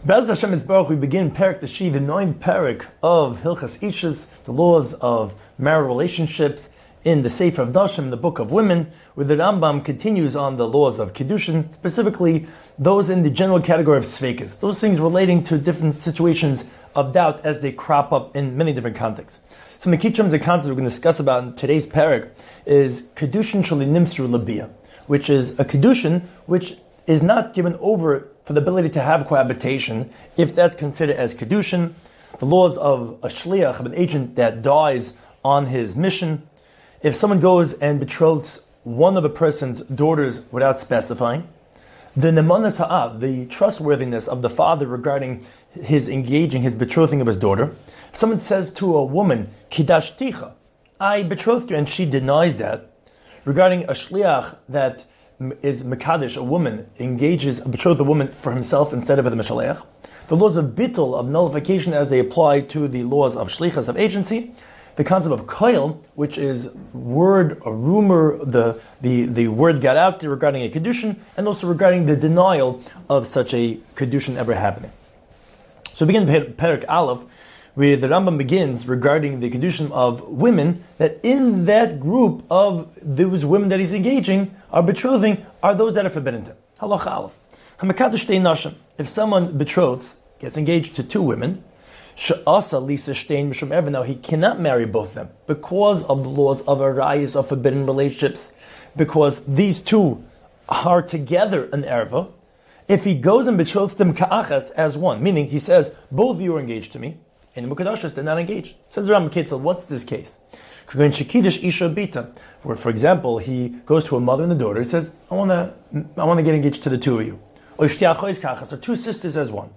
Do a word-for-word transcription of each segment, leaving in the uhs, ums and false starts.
Be'ez Hashem Yisbarach, we begin Perek Tashi, the ninth Perek of Hilchas Ishus, the laws of marital relationships, in the Sefer of Nashim, the Book of Women, where the Rambam continues on the laws of Kiddushin, specifically those in the general category of Sveikas, those things relating to different situations of doubt as they crop up in many different contexts. Some of the key terms and concepts we're going to discuss about in today's Perek is Kiddushin Shali Nimsru Labiyah, which is a Kiddushin which is not given over for the ability to have cohabitation, if that's considered as Kiddushin. The laws of a shliach, of an agent that dies on his mission. If someone goes and betroths one of a person's daughters without specifying, the nemanas ha'av, the trustworthiness of the father regarding his engaging, his betrothing of his daughter. If someone says to a woman, Kidashticha, I betrothed you, and she denies that, regarding a shliach that is Mekadesh, a woman engages, a betrothed woman for himself instead of the Mishaleach. The laws of bittul, of nullification as they apply to the laws of shlichas, of agency. The concept of koil, which is word, a rumor, the, the, the word got out there regarding a Kiddushin, and also regarding the denial of such a Kiddushin ever happening. So we begin Perek Aleph, where the Rambam begins regarding the Kiddushin of women, that in that group of those women that he's engaging, are betrothing, are those that are forbidden to him. Halacha Aleph. HaMekadosh Shtei Nashim. If someone betroths, gets engaged to two women, She'asa Lisa Shtein Mishum Erva. Now he cannot marry both of them because of the laws of arayos, of forbidden relationships, because these two are together an erva. If he goes and betroths them ka'achas as one, meaning he says, both of you are engaged to me, and the Mukadashas they're not engaged. Says the Rambam Ketzel, what's this case? Where, for example, he goes to a mother and a daughter, he says, I want to I want to get engaged to the two of you. Or two sisters as one.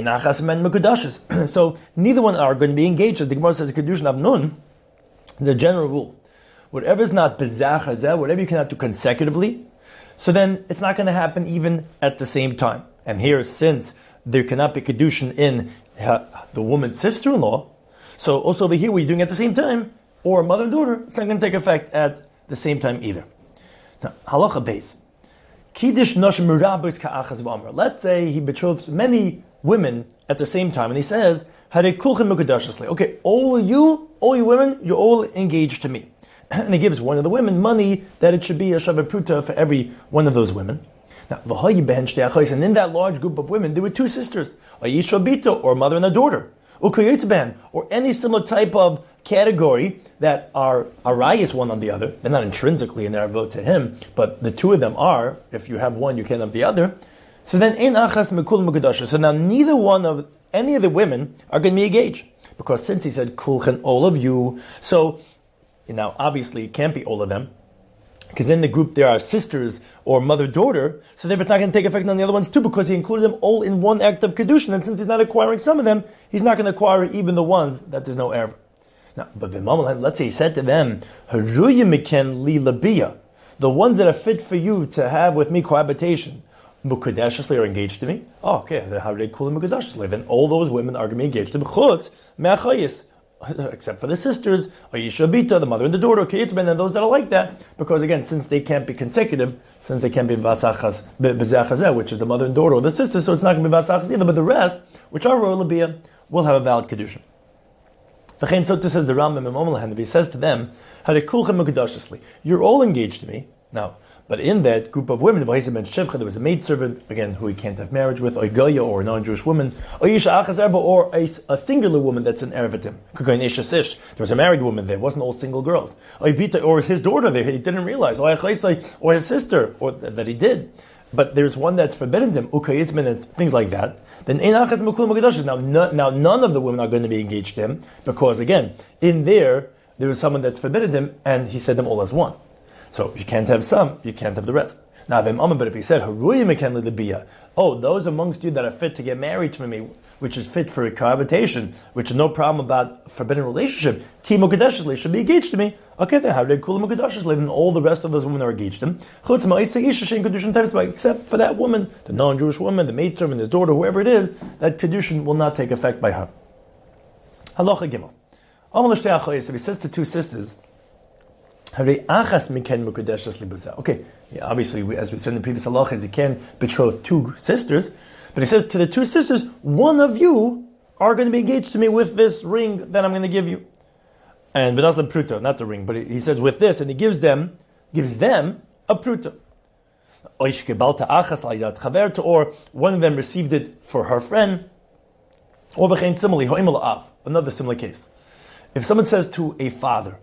So neither one are going to be engaged. As the Gemara says, Kiddushin of Nun, the general rule. Whatever is not bezach hazeh, whatever you cannot do consecutively, so then it's not going to happen even at the same time. And here, since there cannot be Kiddushin in the woman's sister-in-law, so also over here, what you're doing at the same time, or mother and daughter, it's not going to take effect at the same time either. Now, halacha base. Kiddush nashim merabos ka'achas v'amar. Let's say he betroths many women at the same time, and he says, "Hare kulchem mukadashasle." Okay, all you, all you women, you're all engaged to me. And he gives one of the women money that it should be a shavat pruta for every one of those women. Now, and in that large group of women, there were two sisters, a yishabita, or a mother and a daughter, or any similar type of category that are arayis one on the other. They're not intrinsically in their vote to him, but the two of them are. If you have one, you can't have the other. So then, ein achas mekul mukadasha. So now, neither one of any of the women are going to be engaged, because since he said kulchen, all of you, so now obviously it can't be all of them, because in the group there are sisters or mother-daughter, so therefore it's not going to take effect on the other ones too, because he included them all in one act of Kiddushin, and since he's not acquiring some of them, he's not going to acquire even the ones that there's no erva. Now, but let's say he said to them, Haruyimiken li labiyah, the ones that are fit for you to have with me cohabitation, Mukadashasli are engaged to me. Oh, okay, then how do they call them Mukadashasli? Then all those women are going to be engaged to me. Chutz me'achayis, except for the sisters, Ayisha Bita, the mother and the daughter, Kiyitzben, and those that are like that, because again, since they can't be consecutive, since they can't be Vasachas, Bezachazeh, which is the mother and daughter or the sister, so it's not going to be Vasachas either, but the rest, which are Royal Labiyah, will have a valid Kedusha. V'chein Sotu says the Rambam in Omelahan, he says to them, you're all engaged to me. Now, but in that group of women, there was a maidservant, again, who he can't have marriage with, or Goya, or a non-Jewish woman, or a, a singular woman that's an Ervatim. There was a married woman there, it wasn't all single girls. Or his daughter there, he didn't realize, or his sister, or that he did. But there's one that's forbidden him, and things like that. Then now, now none of the women are going to be engaged to him, because again, in there, there was someone that's forbidden him, and he said them all as one. So you can't have some, you can't have the rest. Now, but if he said, oh, those amongst you that are fit to get married to me, which is fit for a cohabitation, which is no problem about forbidden relationship, Timo Kadeshli should be engaged to me. Okay, then how did Kula Mukadashli, and all the rest of those women are engaged to him, except for that woman, the non-Jewish woman, the maidservant, his daughter, whoever it is, that Kedushin will not take effect by her. Halacha Gimel. If he says to two sisters, okay, yeah, obviously, we, as we said in the previous halachas, you can't betroth two sisters, But he says to the two sisters, one of you are going to be engaged to me with this ring that I'm going to give you. And but that's the pruta, not the ring, but he says with this, and he gives them, gives them a pruta. Or one of them received it for her friend. Or another similar case. If someone says to a father,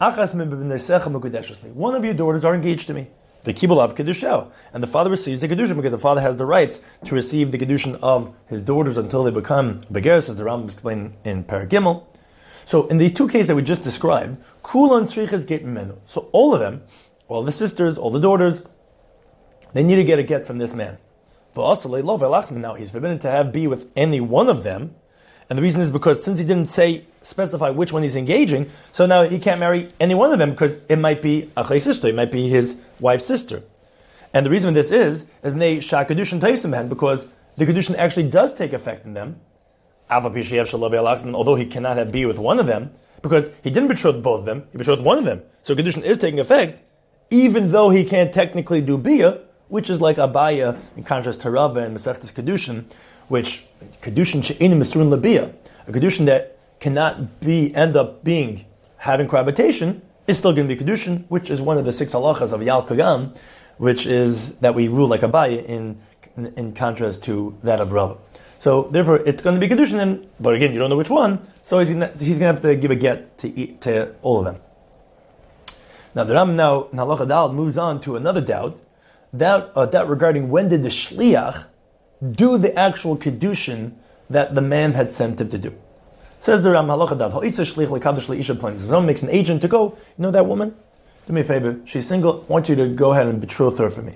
one of your daughters are engaged to me, the kibulav kedushel, and the father receives the kedushin because the father has the rights to receive the kedushin of his daughters until they become begeres, as the Rambam explained in Parag Gimel. So in these two cases that we just described, kulan tzriches get menu. So all of them, all the sisters, all the daughters, they need to get a get from this man. But also, now he's forbidden to have be with any one of them, and the reason is because since he didn't say specify which one he's engaging, so now he can't marry any one of them because it might be achay sister, it might be his wife's sister. And the reason this is is they shakadushin taisim because the kedushin actually does take effect in them. Although he cannot have be with one of them, because he didn't betroth both of them, he betrothed one of them. So kedushin is taking effect, even though he can't technically do bia, which is like Abaya, in contrast to Rava and Masechtas Kedushin, which Kedushin she'enim misurin labia, a Kedushin that cannot be end up being having cohabitation, is still going to be Kedushin, which is one of the six halachas of Yal Kagam, which is that we rule like Abaya in, in in contrast to that of Rava. So therefore, it's going to be Kedushin, and, but again, you don't know which one, so he's going to, he's going to have to give a get to eat, to all of them. Now the Ram now in Halacha Dal moves on to another doubt. Doubt, uh, doubt regarding when did the shliach do the actual kedushin that the man had sent him to do. Says the Ram Halacha Dad, if someone makes an agent to go, you know that woman? Do me a favor, she's single, I want you to go ahead and betroth her for me.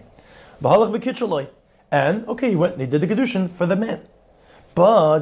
And, okay, he went and he did the kedushin for the man. But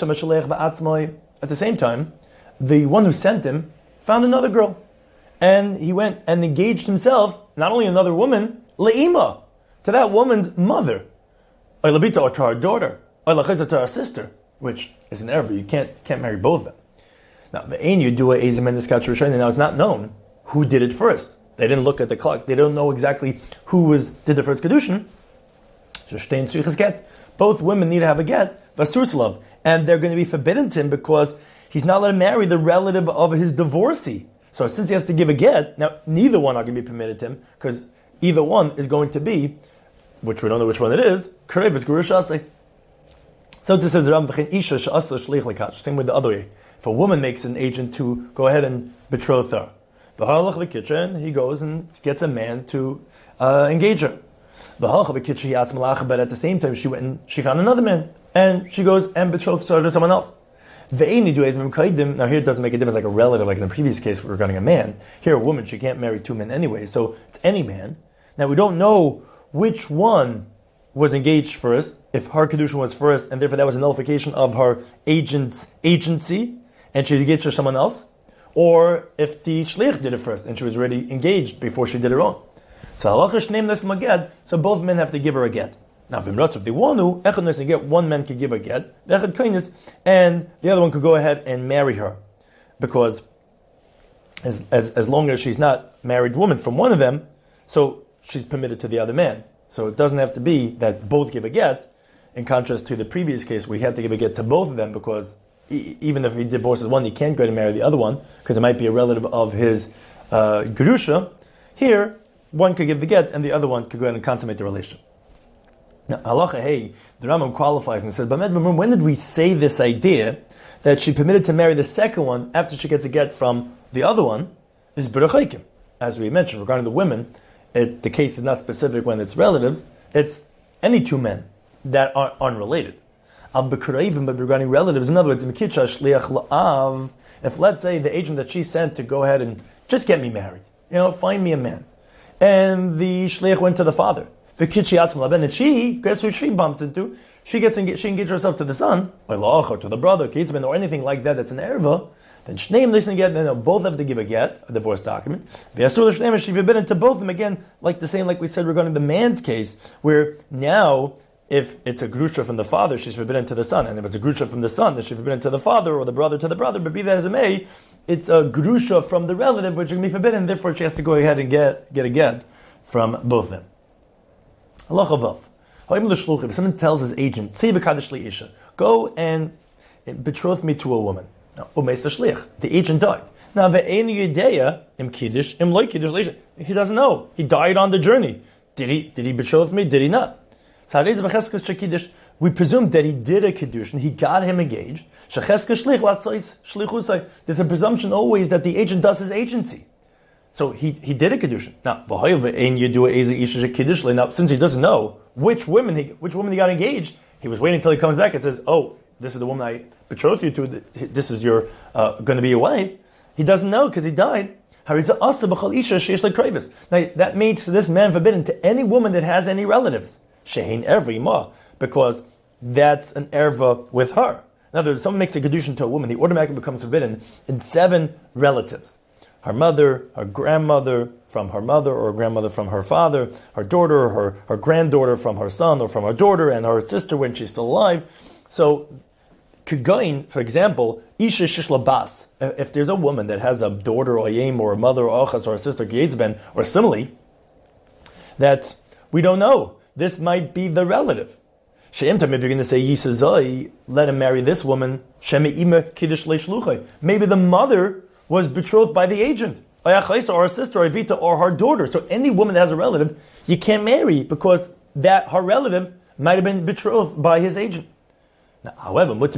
at the same time, the one who sent him found another girl. And he went and engaged himself, not only another woman, le'ima, to that woman's mother, or labita, or to our daughter, or lachesa, to our sister, which is an error. You can't can't marry both of them. Now, the ein you do a ezim and the now it's not known who did it first. They didn't look at the clock. They don't know exactly who was did the first kedushin. So shtein tzriches get. Both women need to have a get, vasurslav, and they're going to be forbidden to him because he's not allowed to marry the relative of his divorcee. So since he has to give a get, now neither one are going to be permitted to him because either one is going to be, which we don't know which one it is, Karev Gurushase. So to say the Ram Isha Sha'asla Shlich Lekash. Same with the other way. If a woman makes an agent to go ahead and betroth her, B'halach v'kitchen, he goes and gets a man to uh, engage her. B'halach v'kitchen, he asks malacha, but at the same time she went and she found another man, and she goes and betroths her to someone else. Now here it doesn't make a difference like a relative, like in the previous case regarding a man. Here a woman, she can't marry two men anyway, so it's any man. Now we don't know which one was engaged first, if her kedushin was first, and therefore that was a nullification of her agent's agency, and she engaged to someone else, or if the shliach did it first, and she was already engaged before she did her own. So halachish name this maged, so both men have to give her a get. Now, if they want to, echad nes get, one man could give a get, echad kainis, and the other one could go ahead and marry her, because as, as as long as she's not married woman from one of them, so she's permitted to the other man. So it doesn't have to be that both give a get. In contrast to the previous case, we had to give a get to both of them because e- even if he divorces one, he can't go to marry the other one because it might be a relative of his uh, gerusha. Here, one could give the get, and the other one could go ahead and consummate the relationship. Now, halacha hey, the Rambam qualifies and says, when did we say this idea that she permitted to marry the second one after she gets a get from the other one is b'rachaykim? As we mentioned, regarding the women, it, the case is not specific when it's relatives, it's any two men that are unrelated. Al b'karaivim, but regarding relatives, in other words, if let's say the agent that she sent to go ahead and just get me married, you know, find me a man, and the shliach went to the father, and she, guess who she bumps into? She gets engaged, she engages herself to the son, or to the brother, or anything like that that's an erva, then shneim listen get, then both have to give a get, a divorce document. The asur shneim is forbidden to both of them, again, like the same like we said regarding the man's case, where now, if it's a grusha from the father, she's forbidden to the son, and if it's a grusha from the son, then she's forbidden to the father, or the brother to the brother, but be that as it may, it's a grusha from the relative, which can be forbidden, therefore she has to go ahead and get, get a get from both of them. Halacha vav. If someone tells his agent, go and betroth me to a woman. Now, the agent died. Now, he doesn't know. He died on the journey. Did he Did he betroth me? Did he not? We presume that he did a kiddushin, he got him engaged. There's a presumption always that the agent does his agency. So he, he did a kiddushin. Now, now, since he doesn't know which women he which woman he got engaged, he was waiting until he comes back and says, "Oh, this is the woman I betrothed you to. This is your uh, going to be your wife." He doesn't know because he died. Now that makes this man forbidden to any woman that has any relatives. Shein every ma, because that's an erva with her. In other words, someone makes a kedushin to a woman, he automatically becomes forbidden in seven relatives: her mother, her grandmother from her mother, or grandmother from her father, her daughter, her her granddaughter from her son, or from her daughter, and her sister when she's still alive. So, Kugain, for example, Isha Shishla Bas. If there's a woman that has a daughter or a yem or a mother or achas or a sister, Geitzben, or simile, that we don't know. This might be the relative. She'imtam, if you're going to say Yisazai, let him marry this woman. Shemi'ima Kiddush Leishluchai. Maybe the mother was betrothed by the agent, or a sister, or a vita, or her daughter. So any woman that has a relative, you can't marry because that her relative might have been betrothed by his agent. Now, however, but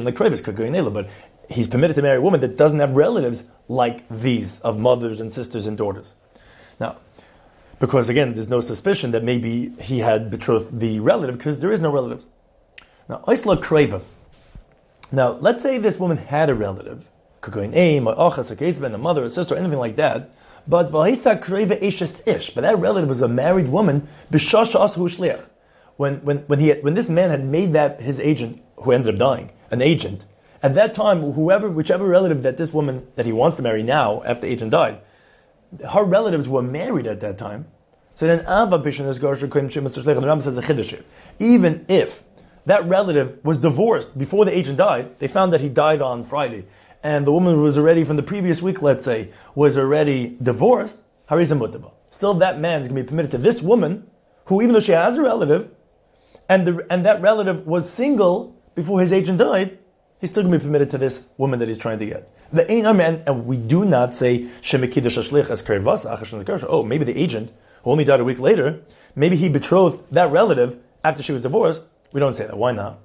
he's permitted to marry a woman that doesn't have relatives like these of mothers and sisters and daughters. Now, because again, there's no suspicion that maybe he had betrothed the relative because there is no relatives. Now, Isla Kreva. Now, let's say this woman had a relative, a mother, a sister, anything like that, but but that relative was a married woman. When when when he had, when this man had made that his agent, who ended up dying, an agent, at that time, whoever, whichever relative that this woman that he wants to marry now, after the agent died, her relatives were married at that time. So then, the Rambam says a chiddush. Even if that relative was divorced before the agent died, they found that he died on Friday, and the woman was already from the previous week, let's say, was already divorced. Still, that man is going to be permitted to this woman, who even though she has a relative, and the, and that relative was single before his agent died, he's still going to be permitted to this woman that he's trying to get. The Ein man, and we do not say Shemikidush Ashlich as Kervas Achashan Zkarsha. Oh, maybe the agent who only died a week later, maybe he betrothed that relative after she was divorced. We don't say that. Why not?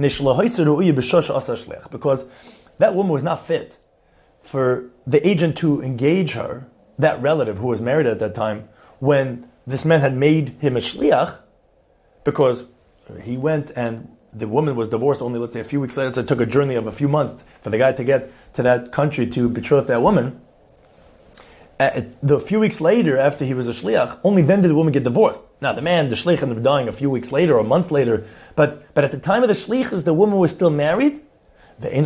Because that woman was not fit for the agent to engage her, that relative who was married at that time, when this man had made him a shliach, because he went and the woman was divorced only, let's say, a few weeks later, so it took a journey of a few months for the guy to get to that country to betroth that woman. Uh, the few weeks later, after he was a shliach, only then did the woman get divorced. Now, the man, the shliach, ended up dying a few weeks later or months later, but but at the time of the shliach, the woman was still married. A man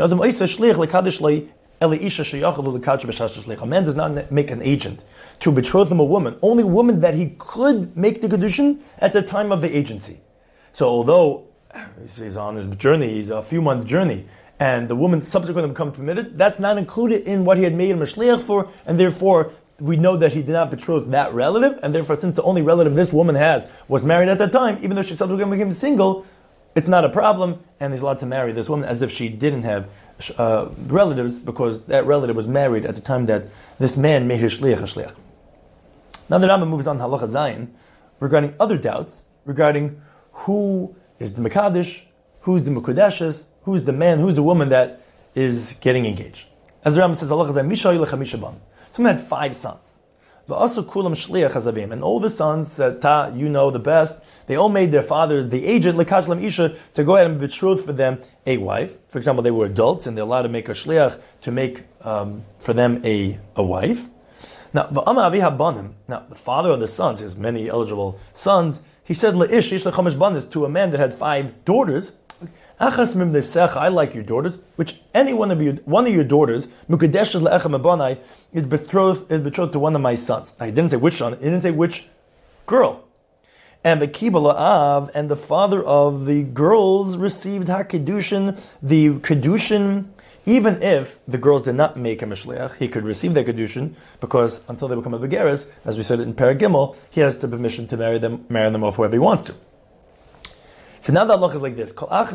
does not make an agent to betroth him a woman, only a woman that he could make the kedushin at the time of the agency. So although he's on his journey, he's a few month journey, and the woman subsequently become permitted, that's not included in what he had made him a shliach for, and therefore we know that he did not betroth that relative, and therefore since the only relative this woman has was married at that time, even though she subsequently became single, it's not a problem, and he's allowed to marry this woman as if she didn't have uh, relatives, because that relative was married at the time that this man made his shliach a shliach. Now the Rambam moves on to Halacha Zayin regarding other doubts, regarding who is the Mekadesh, who's the Mekudeshes, who's the man, who's the woman that is getting engaged. As the Rambam says, Halacha Zayin, Misha Yilech Ban. Someone had five sons. V'asu kulam shliach hazavim. And all the sons, uh, Ta, you know the best, they all made their father the agent, lekashlam isha, to go ahead and betroth for them a wife. For example, they were adults and they're allowed to make a shliach to make um, for them a, a wife. Now, v'ama avi habanim. Now, the father of the sons, he has many eligible sons, he said, le'ish ish lechamish banis, to a man that had five daughters, Achas mim nesecha, I like your daughters, which any one of you, one of your daughters, mukadeshes le'echem abanai, is betrothed, is betrothed to one of my sons. Now, he didn't say which son, he didn't say which girl. And the Kibala Av and the father of the girls received HaKedushin, the Kedushin, even if the girls did not make him a shliach, he could receive their Kedushin, because until they become a Begeres, as we said in Parag Gimel, he has the permission to marry them, marry them off whoever he wants to. So now the halach is like this.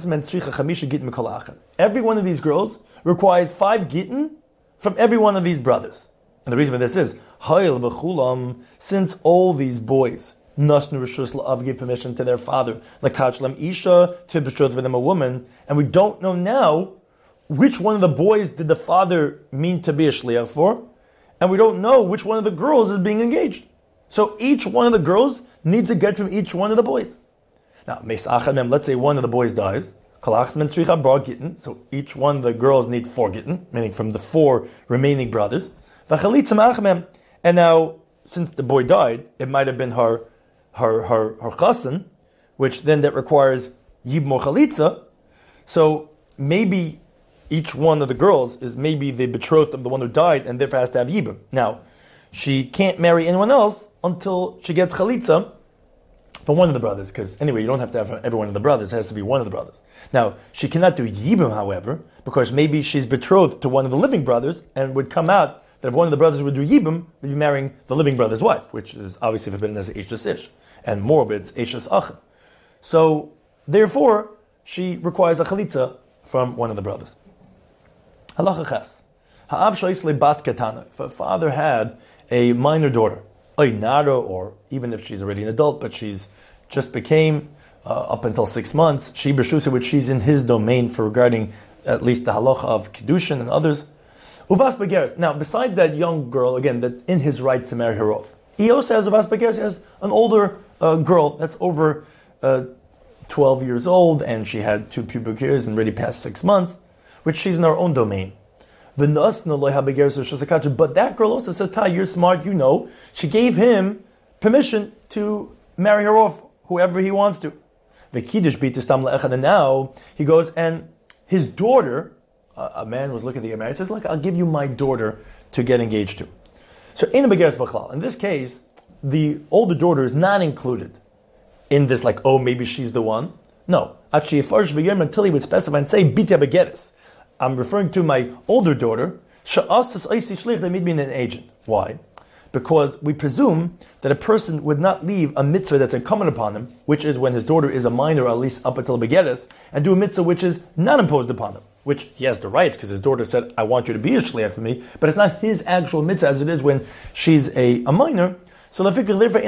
Every one of these girls requires five gittin from every one of these brothers. And the reason for this is, since all these boys Nashnu Rishus La'av gave permission to their father, Lakachlam Isha, to betroth for them a woman, and we don't know now which one of the boys did the father mean to be a shliach for, and we don't know which one of the girls is being engaged. So each one of the girls needs a get from each one of the boys. Now, let's say one of the boys dies, so each one of the girls need four gittin, meaning from the four remaining brothers. And now, since the boy died, it might have been her her her her chassan, which then that requires yibmo chalitza. So maybe each one of the girls is maybe the betrothed of the one who died, and therefore has to have yibum. Now, she can't marry anyone else until she gets chalitza from one of the brothers, because anyway, you don't have to have every one of the brothers; it has to be one of the brothers. Now, she cannot do yibum, however, because maybe she's betrothed to one of the living brothers, and would come out that if one of the brothers would do yibum, would be marrying the living brother's wife, which is obviously forbidden as Eishes Ish, and more of it's Eishes Achiv. So, therefore, she requires a chalitza from one of the brothers. Halacha ches. Ha'av shoisle bas ketana. If a father had a minor daughter, oy nara, or even if she's already an adult, but she's just became, uh, up until six months, she b'shusa, which she's in his domain for regarding at least the halacha of Kiddushin and others. Uvas Begeres. Now, besides that young girl, again, that in his rights to marry her off, he also has Uvas Begeres. He has an older uh, girl that's over uh, twelve years old, and she had two pubic hairs and already past six months, which she's in her own domain. But that girl also says, "Tai, you're smart. You know, she gave him permission to marry her off whoever he wants to." And now he goes and his daughter. A man was looking to get married. He says, "Look, I'll give you my daughter to get engaged to." So, in this case, the older daughter is not included in this. Like, oh, maybe she's the one. No, until he would specify and say, "Bitya begeres." I'm referring to my older daughter. They made me an agent. Why? Because we presume that a person would not leave a mitzvah that's incumbent upon him, which is when his daughter is a minor, at least up until begeres, and do a mitzvah which is not imposed upon him. Which he has the rights because his daughter said, "I want you to be a shliach for me," but it's not his actual mitzvah as it is when she's a, a minor. So this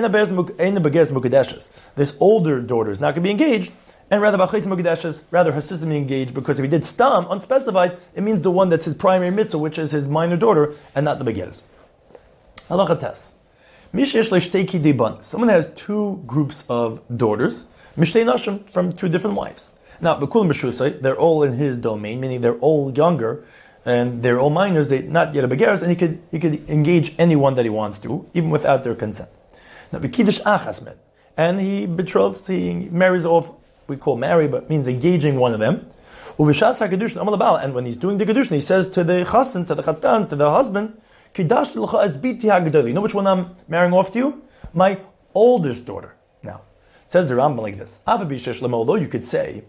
older daughter is not going to be engaged, and rather rather her sister be engaged, because if he did stam unspecified, it means the one that's his primary mitzvah, which is his minor daughter, and not the begeres. Halacha tes. Someone has two groups of daughters, mishtei nashim, from two different wives. Now, they're all in his domain, meaning they're all younger, and they're all minors, they not yet a begeres, and he could he could engage anyone that he wants to, even without their consent. Now, b'kiddush achas met, and he betroths, he marries off, we call marry, but means engaging one of them. And when he's doing the kedushin, he says to the chassan, to the chatan, to the husband, you know which one I'm marrying off to you? My oldest daughter. Now, says the Rambam like this. Although you could say,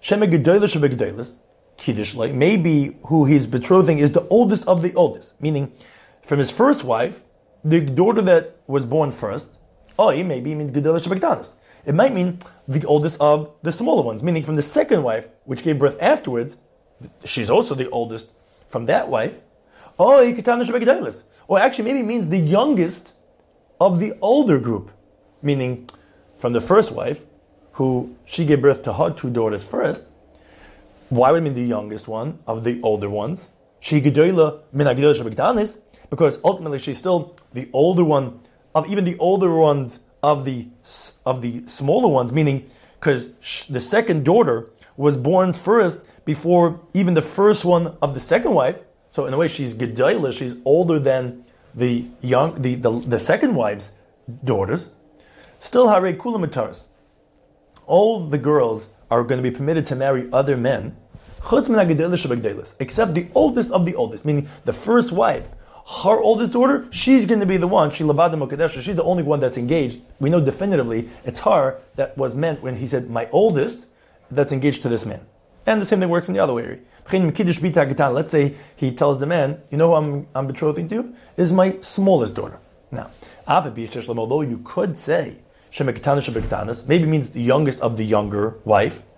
maybe who he's betrothing is the oldest of the oldest. Meaning, from his first wife, the daughter that was born first, oh, maybe it means Gedolah Shebektanis. It might mean the oldest of the smaller ones. Meaning, from the second wife, which gave birth afterwards, she's also the oldest from that wife. Oh, or actually maybe it means the youngest of the older group, meaning from the first wife, who she gave birth to her two daughters first. Why would it mean the youngest one of the older ones? She gedola min hagedolah shebektanis, because ultimately she's still the older one of even the older ones of the of the smaller ones, meaning because the second daughter was born first before even the first one of the second wife. So in a way, she's gedolah, she's older than the young, the, the, the second wife's daughters. Still, hare kula mitaras. All the girls are going to be permitted to marry other men, except the oldest of the oldest, meaning the first wife, her oldest daughter, she's going to be the one, she levada mokadesha, she's the only one that's engaged. We know definitively it's her that was meant when he said, my oldest, that's engaged to this man. And the same thing works in the other way. Let's say he tells the man, you know who I'm, I'm betrothing to? Is my smallest daughter. Now, although you could say, maybe means the youngest of the younger wife,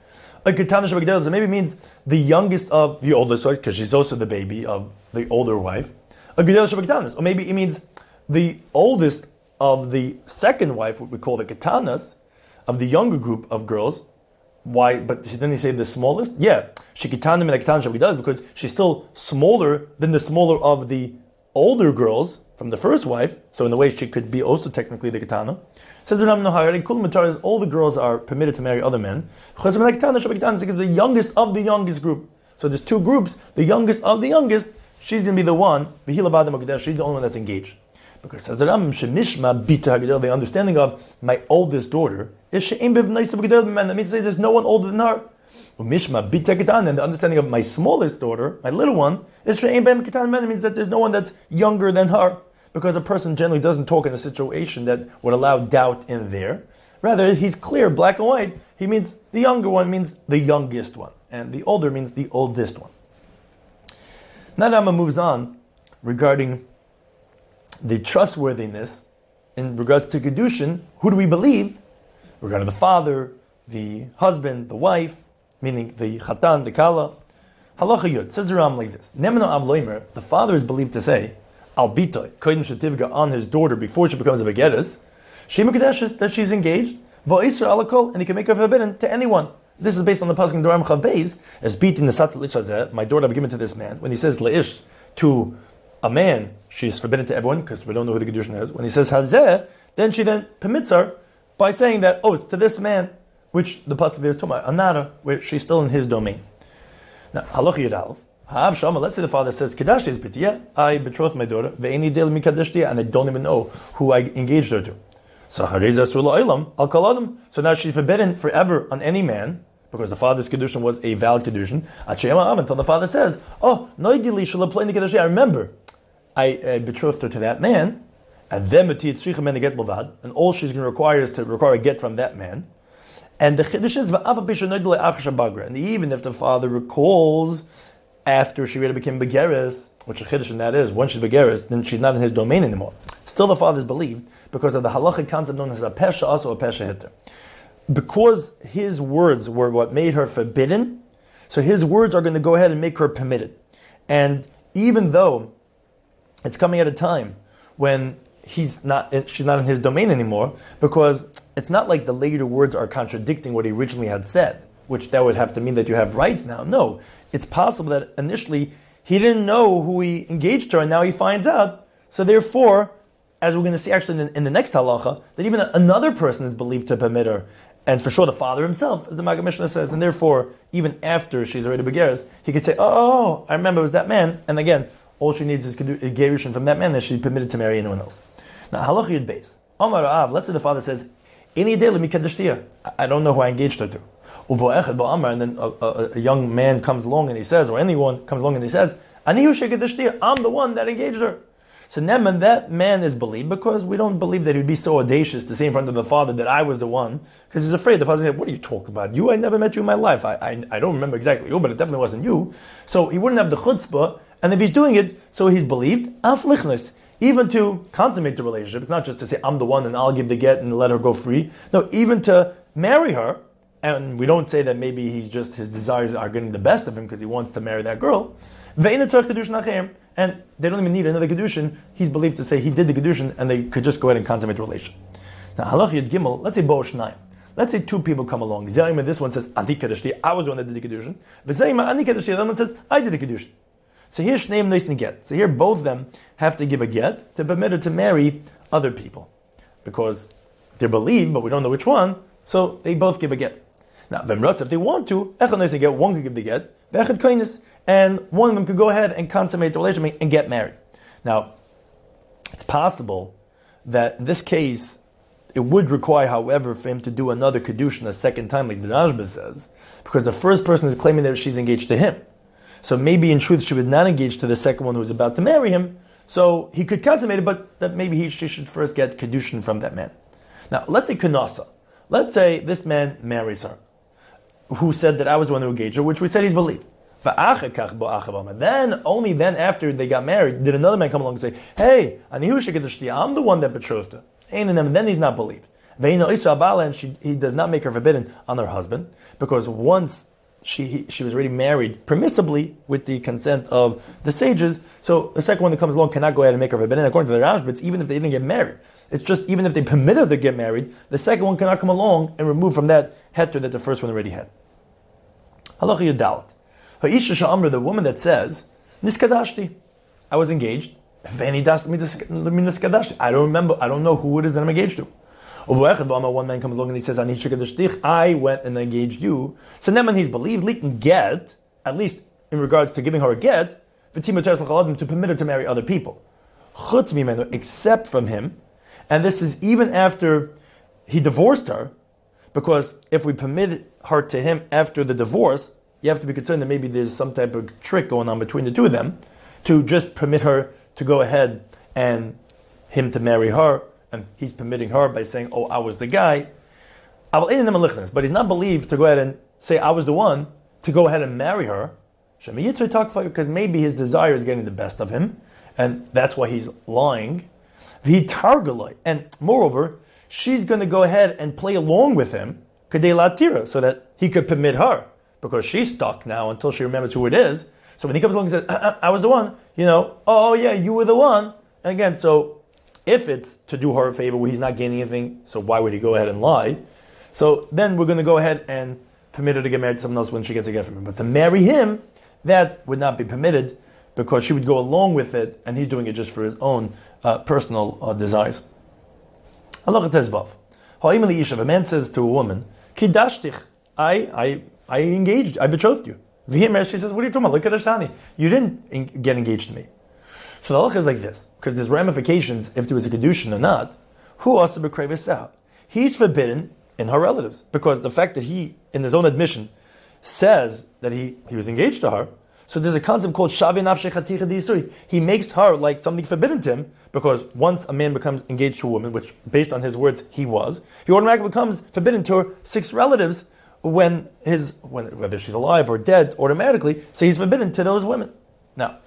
a Ketana Shabbat, so maybe it means the youngest of the oldest wife, because she's also the baby of the older wife. A Gedel Shabbat, or maybe it means the oldest of the second wife, what we call the Ketanas, of the younger group of girls. Why? But didn't he say the smallest? Yeah, she Ketanim and Ketana Shabbat, because she's still smaller than the smaller of the older girls from the first wife. So in a way, she could be also technically the Ketana. Says the Ram Nohari, Kul Mataris, all the girls are permitted to marry other men. Because the youngest of the youngest group. So there's two groups. The youngest of the youngest, she's going to be the one. She's the only one that's engaged. Because says the Ram, Shemishma Bita Hagidel, the understanding of my oldest daughter is She'im Bev Nice of Hagidel. That means to say there's no one older than her. Mishma Bita Ketan, and the understanding of my smallest daughter, my little one, is She'im Bev Ketan. It means that there's no one that's younger than her. Because a person generally doesn't talk in a situation that would allow doubt in there. Rather, he's clear, black and white. He means the younger one means the youngest one, and the older means the oldest one. Now Rama moves on regarding the trustworthiness in regards to Kedushin. Who do we believe? Regarding the father, the husband, the wife, meaning the Chatan, the Kala. Halacha Yud, says the Ram like this. Nemeno Av Loimer, the father is believed to say, Al Bita, Kodim Shetivga, on his daughter before she becomes a Begeres, Shema Kadesh, that she's engaged, Va'isra Alakol, and he can make her forbidden to anyone. This is based on the pasuk in Doram Chav Beis, as beating the Sat Lish, my daughter I've given to this man. When he says Leish to a man, she's forbidden to everyone, because we don't know who the Kedushin is. When he says Hazeh, then she then permits her by saying that, oh, it's to this man, which the pasuk there is talking about, Anara, where she's still in his domain. Now, Halach Yudalf, Ha'av Shama, let's say the father says, Kedashti is B'tiyah, I betrothed my daughter, Ve'eni del mi Kadashti, and I don't even know who I engaged her to. So Hareza Surla Olam, Al Kaladam. So now she's forbidden forever on any man, because the father's Kedushin was a valid Kedushin, until the father says, oh, Noidili Shalaplayni Kadashti, I remember, I uh, betrothed her to that man, and then Matiyat Shricha Men get Bovad, and all she's going to require is to require a get from that man. And the Chiddush is, and even if the father recalls after she really became Begeres, which a Chiddush in that is, once she's Begeres, then she's not in his domain anymore. Still the father is believed because of the halachic concept known as a Pesha, also a Pesha Hitter. Because his words were what made her forbidden, so his words are going to go ahead and make her permitted. And even though it's coming at a time when he's not, she's not in his domain anymore, because it's not like the later words are contradicting what he originally had said, which that would have to mean that you have rights now. No, it's possible that initially he didn't know who he engaged her, and now he finds out. So therefore, as we're going to see actually in the, in the next halacha, that even another person is believed to permit her, and for sure the father himself, as the Maggid Mishnah says, and therefore, even after she's already begeres, he could say, oh, I remember it was that man, and again, all she needs is a gerushin from that man that she's permitted to marry anyone else. Now, halacha yud beis. Amar Av, let's say the father says, Ini dele mi kadeshtia. I don't know who I engaged her to. Uvo echad ba'amar, and then a, a, a young man comes along and he says, or anyone comes along and he says, Ani hu shekadeshtia. I'm the one that engaged her. So Neman, that man is believed because we don't believe that he'd be so audacious to say in front of the father that I was the one, because he's afraid. The father's like, what are you talking about? You, I never met you in my life. I, I, I don't remember exactly you, but it definitely wasn't you. So he wouldn't have the chutzpah, and if he's doing it, so he's believed, aflichnis, even to consummate the relationship. It's not just to say, I'm the one and I'll give the get and let her go free. No, even to marry her, and we don't say that maybe he's just, his desires are getting the best of him because he wants to marry that girl. And they don't even need another Kedushin. He's believed to say he did the Kedushin and they could just go ahead and consummate the relation. Now, halach yud gimel, let's say bo shnayim. Let's say two people come along. Zayim, this one says, Ani Kedushin, I was the one that did the Kedushin. V'zayim, Ani Kedushin, the other one says, I did the Kedushin. So here shneim noisni get. So here both of them have to give a get to permit her to marry other people. Because they're believed, but we don't know which one, so they both give a get. Now, v'mrotz, if they want to, echad noisni get, one could give the get, v'echad koinis, and one of them could go ahead and consummate the relationship and get married. Now, it's possible that in this case, it would require, however, for him to do another Kedushin a second time, like the Rashba says, because the first person is claiming that she's engaged to him. So maybe in truth she was not engaged to the second one who was about to marry him, so he could consummate it, but that maybe he, she should first get Kedushin from that man. Now, let's say Kanasa. Let's say this man marries her, who said that I was the one who engaged her, which we said he's believed. Then, only then after they got married, did another man come along and say, hey, I'm the one that betrothed her. And then he's not believed. And she, he does not make her forbidden on her husband, because once she she was already married permissibly with the consent of the sages. So the second one that comes along cannot go ahead and make her forbidden. According to the Rashba, even if they didn't get married, it's just even if they permitted her to get married, the second one cannot come along and remove from that heter that the first one already had. Halacha Yudalit. Ha'isha sha'amra, the woman that says, Niskadashti, I was engaged. V'eni das mi niskadashti. I don't remember, I don't know who it is that I'm engaged to. One man comes along and he says, I went and engaged you. So then when he's believed, he can get, at least in regards to giving her a get, to permit her to marry other people. Except from him. And this is even after he divorced her, because if we permit her to him after the divorce, you have to be concerned that maybe there's some type of trick going on between the two of them, to just permit her to go ahead and him to marry her, and he's permitting her by saying, oh, I was the guy. But he's not believed to go ahead and say, I was the one, to go ahead and marry her, because maybe his desire is getting the best of him, and that's why he's lying. And moreover, she's going to go ahead and play along with him, so that he could permit her, because she's stuck now until she remembers who it is. So when he comes along and says, uh-uh, I was the one, you know, oh yeah, you were the one. And again, so if it's to do her a favor where he's not gaining anything, so why would he go ahead and lie? So then we're going to go ahead and permit her to get married to someone else when she gets a get from him. But to marry him, that would not be permitted, because she would go along with it, and he's doing it just for his own uh, personal uh, desires. Halacha Tezvav. Ha'imeli Isha, if a man says to a woman, Kidashtich, I, I, I engaged, I betrothed you. V'him, she says, what are you talking about? Look at Ashani. You didn't in- get engaged to me. So the halacha is like this, because there's ramifications if there was a kedushin or not. Who also b'krevis out? He's forbidden in her relatives, because the fact that he, in his own admission, says that he, he was engaged to her. So there's a concept called shavi nafshei chaticha d'isuri. He makes her like something forbidden to him, because once a man becomes engaged to a woman, which based on his words he was, he automatically becomes forbidden to her six relatives when his when whether she's alive or dead, automatically. So he's forbidden to those women. Now,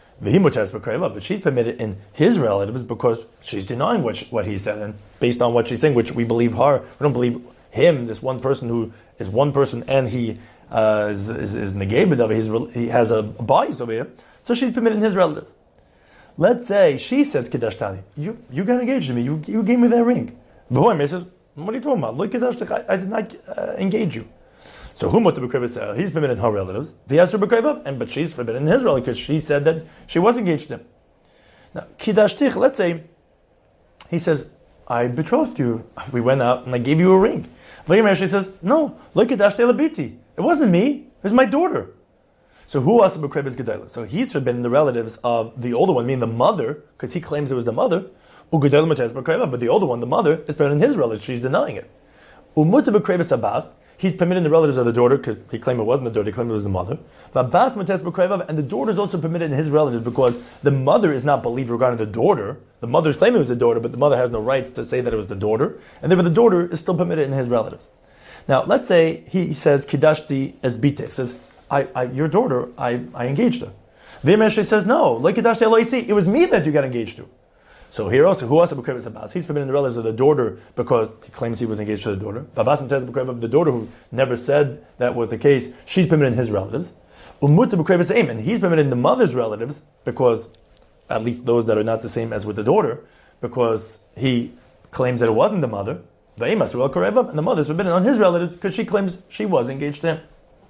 but she's permitted in his relatives because she's denying what she, what he said, and based on what she's saying, which we believe her, we don't believe him. This one person who is one person, and he uh, is, is, is negated of it. He has a bias over here, so she's permitted in his relatives. Let's say she says, "Kedashtani, you you got engaged to me. You you gave me that ring." Boy, says, "What are you talking about? Look, Kedashtani, I, I did not uh, engage you." So who mutter b'kreva? He's forbidden in her relatives. The Yasser b'kreva, and but she's forbidden in his relatives because she said that she was engaged to him. Now kidashtich. Let's say he says, "I betrothed you. We went out and I gave you a ring." She says, "No, look kidashtei labiti. It wasn't me. It was my daughter." So who asa b'kreva is gedayla? So he's forbidden the relatives of the older one, meaning the mother, because he claims it was the mother. Ugedayla mates b'kreva, but the older one, the mother, is forbidden in his relatives. She's denying it. Umuta b'kreva sabas. He's permitted the relatives of the daughter, because he claimed it wasn't the daughter, he claimed it was the mother. And the daughter is also permitted in his relatives, because the mother is not believed regarding the daughter. The mother's claiming it was the daughter, but the mother has no rights to say that it was the daughter. And therefore the daughter is still permitted in his relatives. Now, let's say he says, Kidashti esbite, he says, I, I, your daughter, I, I engaged her. V'imeshe says, no, like Kidashti eloisi, it was me that you got engaged to. So here also, who also b'kreva sabas? He's forbidden the relatives of the daughter because he claims he was engaged to the daughter. Babas m'tez b'kreva, the daughter who never said that was the case, she's permitted in his relatives. Umut b'kreva same, and he's permitted in the mother's relatives because, at least those that are not the same as with the daughter, because he claims that it wasn't the mother. The emas ruel kareva, and the mother's forbidden on his relatives because she claims she was engaged to him.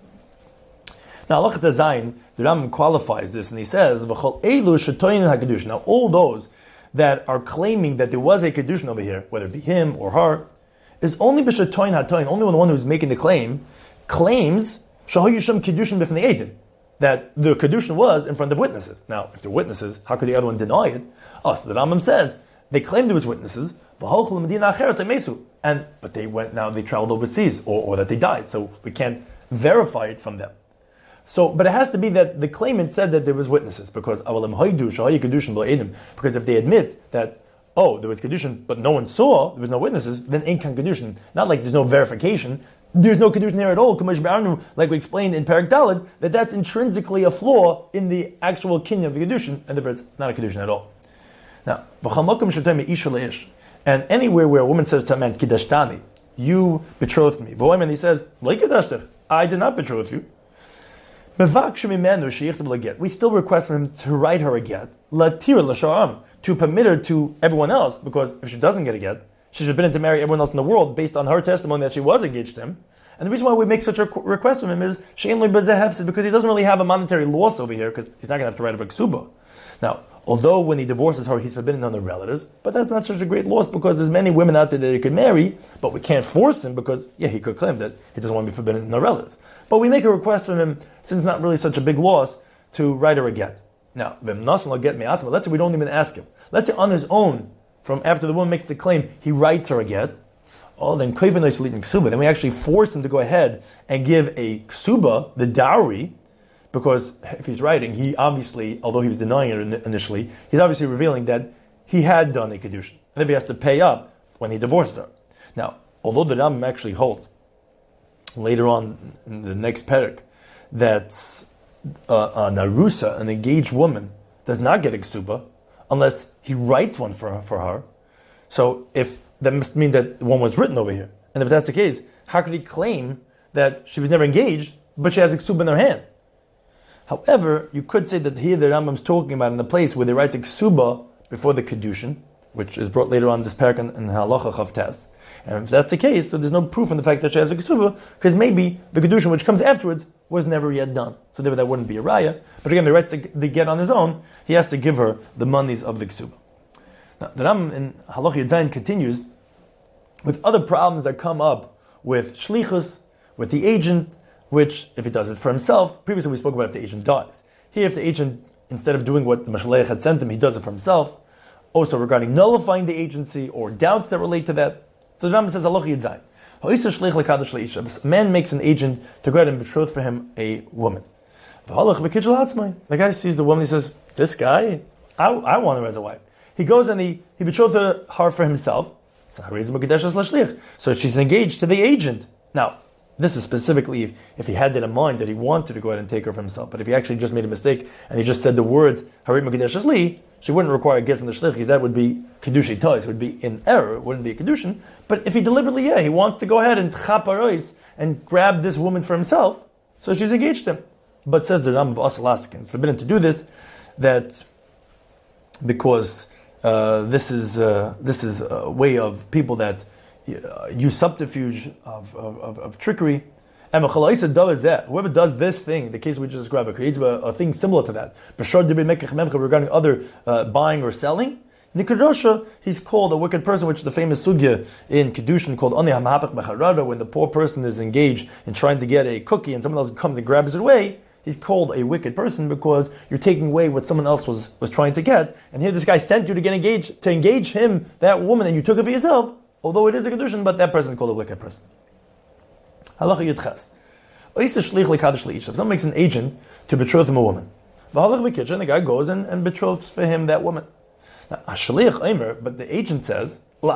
Now, Alachat Zayin, the Rambam qualifies this, and he says, "V'chol elu shetoyin hakedush." Now, all those that are claiming that there was a kedushin over here, whether it be him or her, is only b'shetoyin hatoyin. Only when the one who's making the claim claims shahayusham kedushin b'fnei edim, that the kedushin was in front of witnesses. Now, if they're witnesses, how could the other one deny it? Oh, so the Rambam says they claimed there was witnesses, and but they went now they traveled overseas, or, or that they died, so we can't verify it from them. So, but it has to be that the claimant said that there was witnesses, because because if they admit that, oh, there was kedushin, but no one saw, there was no witnesses, then ain't kan kedushin. Not like there's no verification. There's no kedushin there at all. Like we explained in Perek Daled, that that's intrinsically a flaw in the actual kinyan of the kedushin, and therefore it's not a kedushin at all. Now, and anywhere where a woman says to a man, Kidashtani, you betrothed me. And he says, I did not betroth you. We still request from him to write her a get, to permit her to everyone else, because if she doesn't get a get, she should have been to marry everyone else in the world based on her testimony that she was engaged to him. And the reason why we make such a request from him is because he doesn't really have a monetary loss over here, because he's not going to have to write a ksuba. Now, although when he divorces her, he's forbidden on the relatives, but that's not such a great loss because there's many women out there that he could marry, but we can't force him because, yeah, he could claim that he doesn't want to be forbidden in the relatives. But we make a request from him, since it's not really such a big loss, to write her a get. Now, let's say we don't even ask him. Let's say on his own, from after the woman makes the claim, he writes her a get. Oh, then then we actually force him to go ahead and give a ksuba, the dowry, because if he's writing, he obviously, although he was denying it initially, he's obviously revealing that he had done a kedushin, and if he has to pay up when he divorces her. Now, although the Rambam actually holds later on in the next parak that uh, a narusa, an engaged woman, does not get a ksuba unless he writes one for her, for her. So if that must mean that one was written over here, and if that's the case, how could he claim that she was never engaged, but she has a ksuba in her hand? However, you could say that here the Rambam's talking about in the place where they write the ksuba before the kedushin, which is brought later on this parak in, in Halacha Chav Tes. And if that's the case, so there's no proof in the fact that she has a ksuba, because maybe the kedushin which comes afterwards was never yet done. So therefore that wouldn't be a raya. But again, the right to the get on his own, he has to give her the monies of the ksuba. Now, the Rambam in Halacha Yud Zayin continues with other problems that come up with shlichus, with the agent, which, if he does it for himself, previously we spoke about if the agent dies. Here, if the agent, instead of doing what the Mashaleach had sent him, he does it for himself. Also regarding nullifying the agency or doubts that relate to that. So the Rambam says, Halacha Yud Zayin. A man makes an agent to go ahead and betroth for him a woman. The guy sees the woman, he says, this guy, I, I want her as a wife. He goes and he, he betrothed her for himself. So she's engaged to the agent. Now, this is specifically if, if he had that in mind, that he wanted to go ahead and take her for himself. But if he actually just made a mistake and he just said the words, Harit Mekadesh Li, she wouldn't require a get from the shlichis. That would be Kedusha Tois, would be in error, it wouldn't be a Kedushin. But if he deliberately, yeah, he wants to go ahead and chaparois and grab this woman for himself, so she's engaged to him. But says the Rambam of Asalaskian, it's forbidden to do this, that because uh, this is uh, this is a way of people that uh, use subterfuge of, of, of, of trickery. And whoever does this thing, the case we just described, a, a thing similar to that, regarding other uh, buying or selling, Nikadosha, he's called a wicked person, which is the famous sugya in Kedushin called Ani HaMahapach Becharada, when the poor person is engaged in trying to get a cookie and someone else comes and grabs it away. He's called a wicked person because you're taking away what someone else was, was trying to get. And here this guy sent you to get engaged, to engage him, that woman, and you took it for yourself, although it is a Kedushin, but that person is called a wicked person. Halacha Yud Ches. If someone makes an agent to betroth him a woman, the guy goes and, and betroths for him that woman. Now, but the agent says,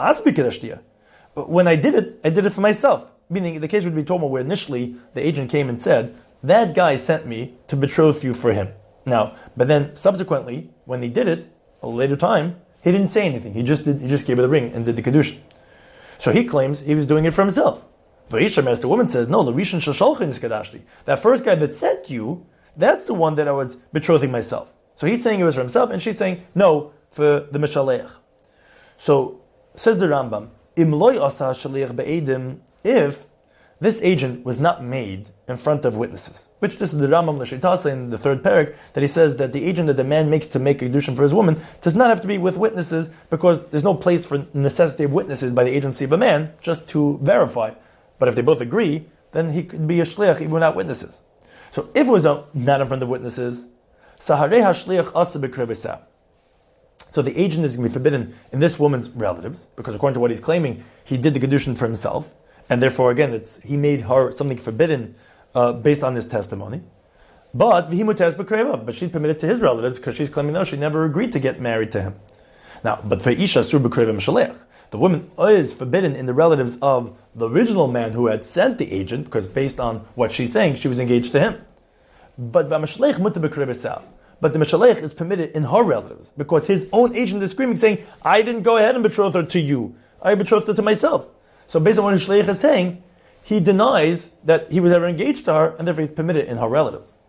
when I did it, I did it for myself. Meaning, the case would be Toma, where initially the agent came and said, that guy sent me to betroth you for him. Now, but then subsequently, when he did it, a later time, he didn't say anything. He just did. He just gave her the ring and did the kedushin. So he claims he was doing it for himself. But Isha, as the woman says, no, Larishan Shasholchin is Kadashti. That first guy that sent you, that's the one that I was betrothing myself. So he's saying it was for himself, and she's saying, no, for the Mishaleach. So, says the Rambam, Im loy asa shaliach be'edim, if this agent was not made in front of witnesses. Which this is the Rambam L'Sheitasa in the third parak, that he says that the agent that the man makes to make a kedushin for his woman does not have to be with witnesses, because there's no place for necessity of witnesses by the agency of a man, just to verify. But if they both agree, then he could be a shliach even without witnesses. So if it was not in front of witnesses, saharei hashliach asa b'krevesah. So the agent is going to be forbidden in this woman's relatives, because according to what he's claiming, he did the kedushin for himself, and therefore again, it's he made her something forbidden uh, based on his testimony. But v'himutez b'kreva, but she's permitted to his relatives because she's claiming no, she never agreed to get married to him. Now, but for isha sur b'kreva m'shalech. The woman is forbidden in the relatives of the original man who had sent the agent, because based on what she's saying, she was engaged to him. But but the Mishalech is permitted in her relatives, because his own agent is screaming, saying, I didn't go ahead and betroth her to you. I betrothed her to myself. So based on what his Shleich is saying, he denies that he was ever engaged to her, and therefore he's permitted in her relatives.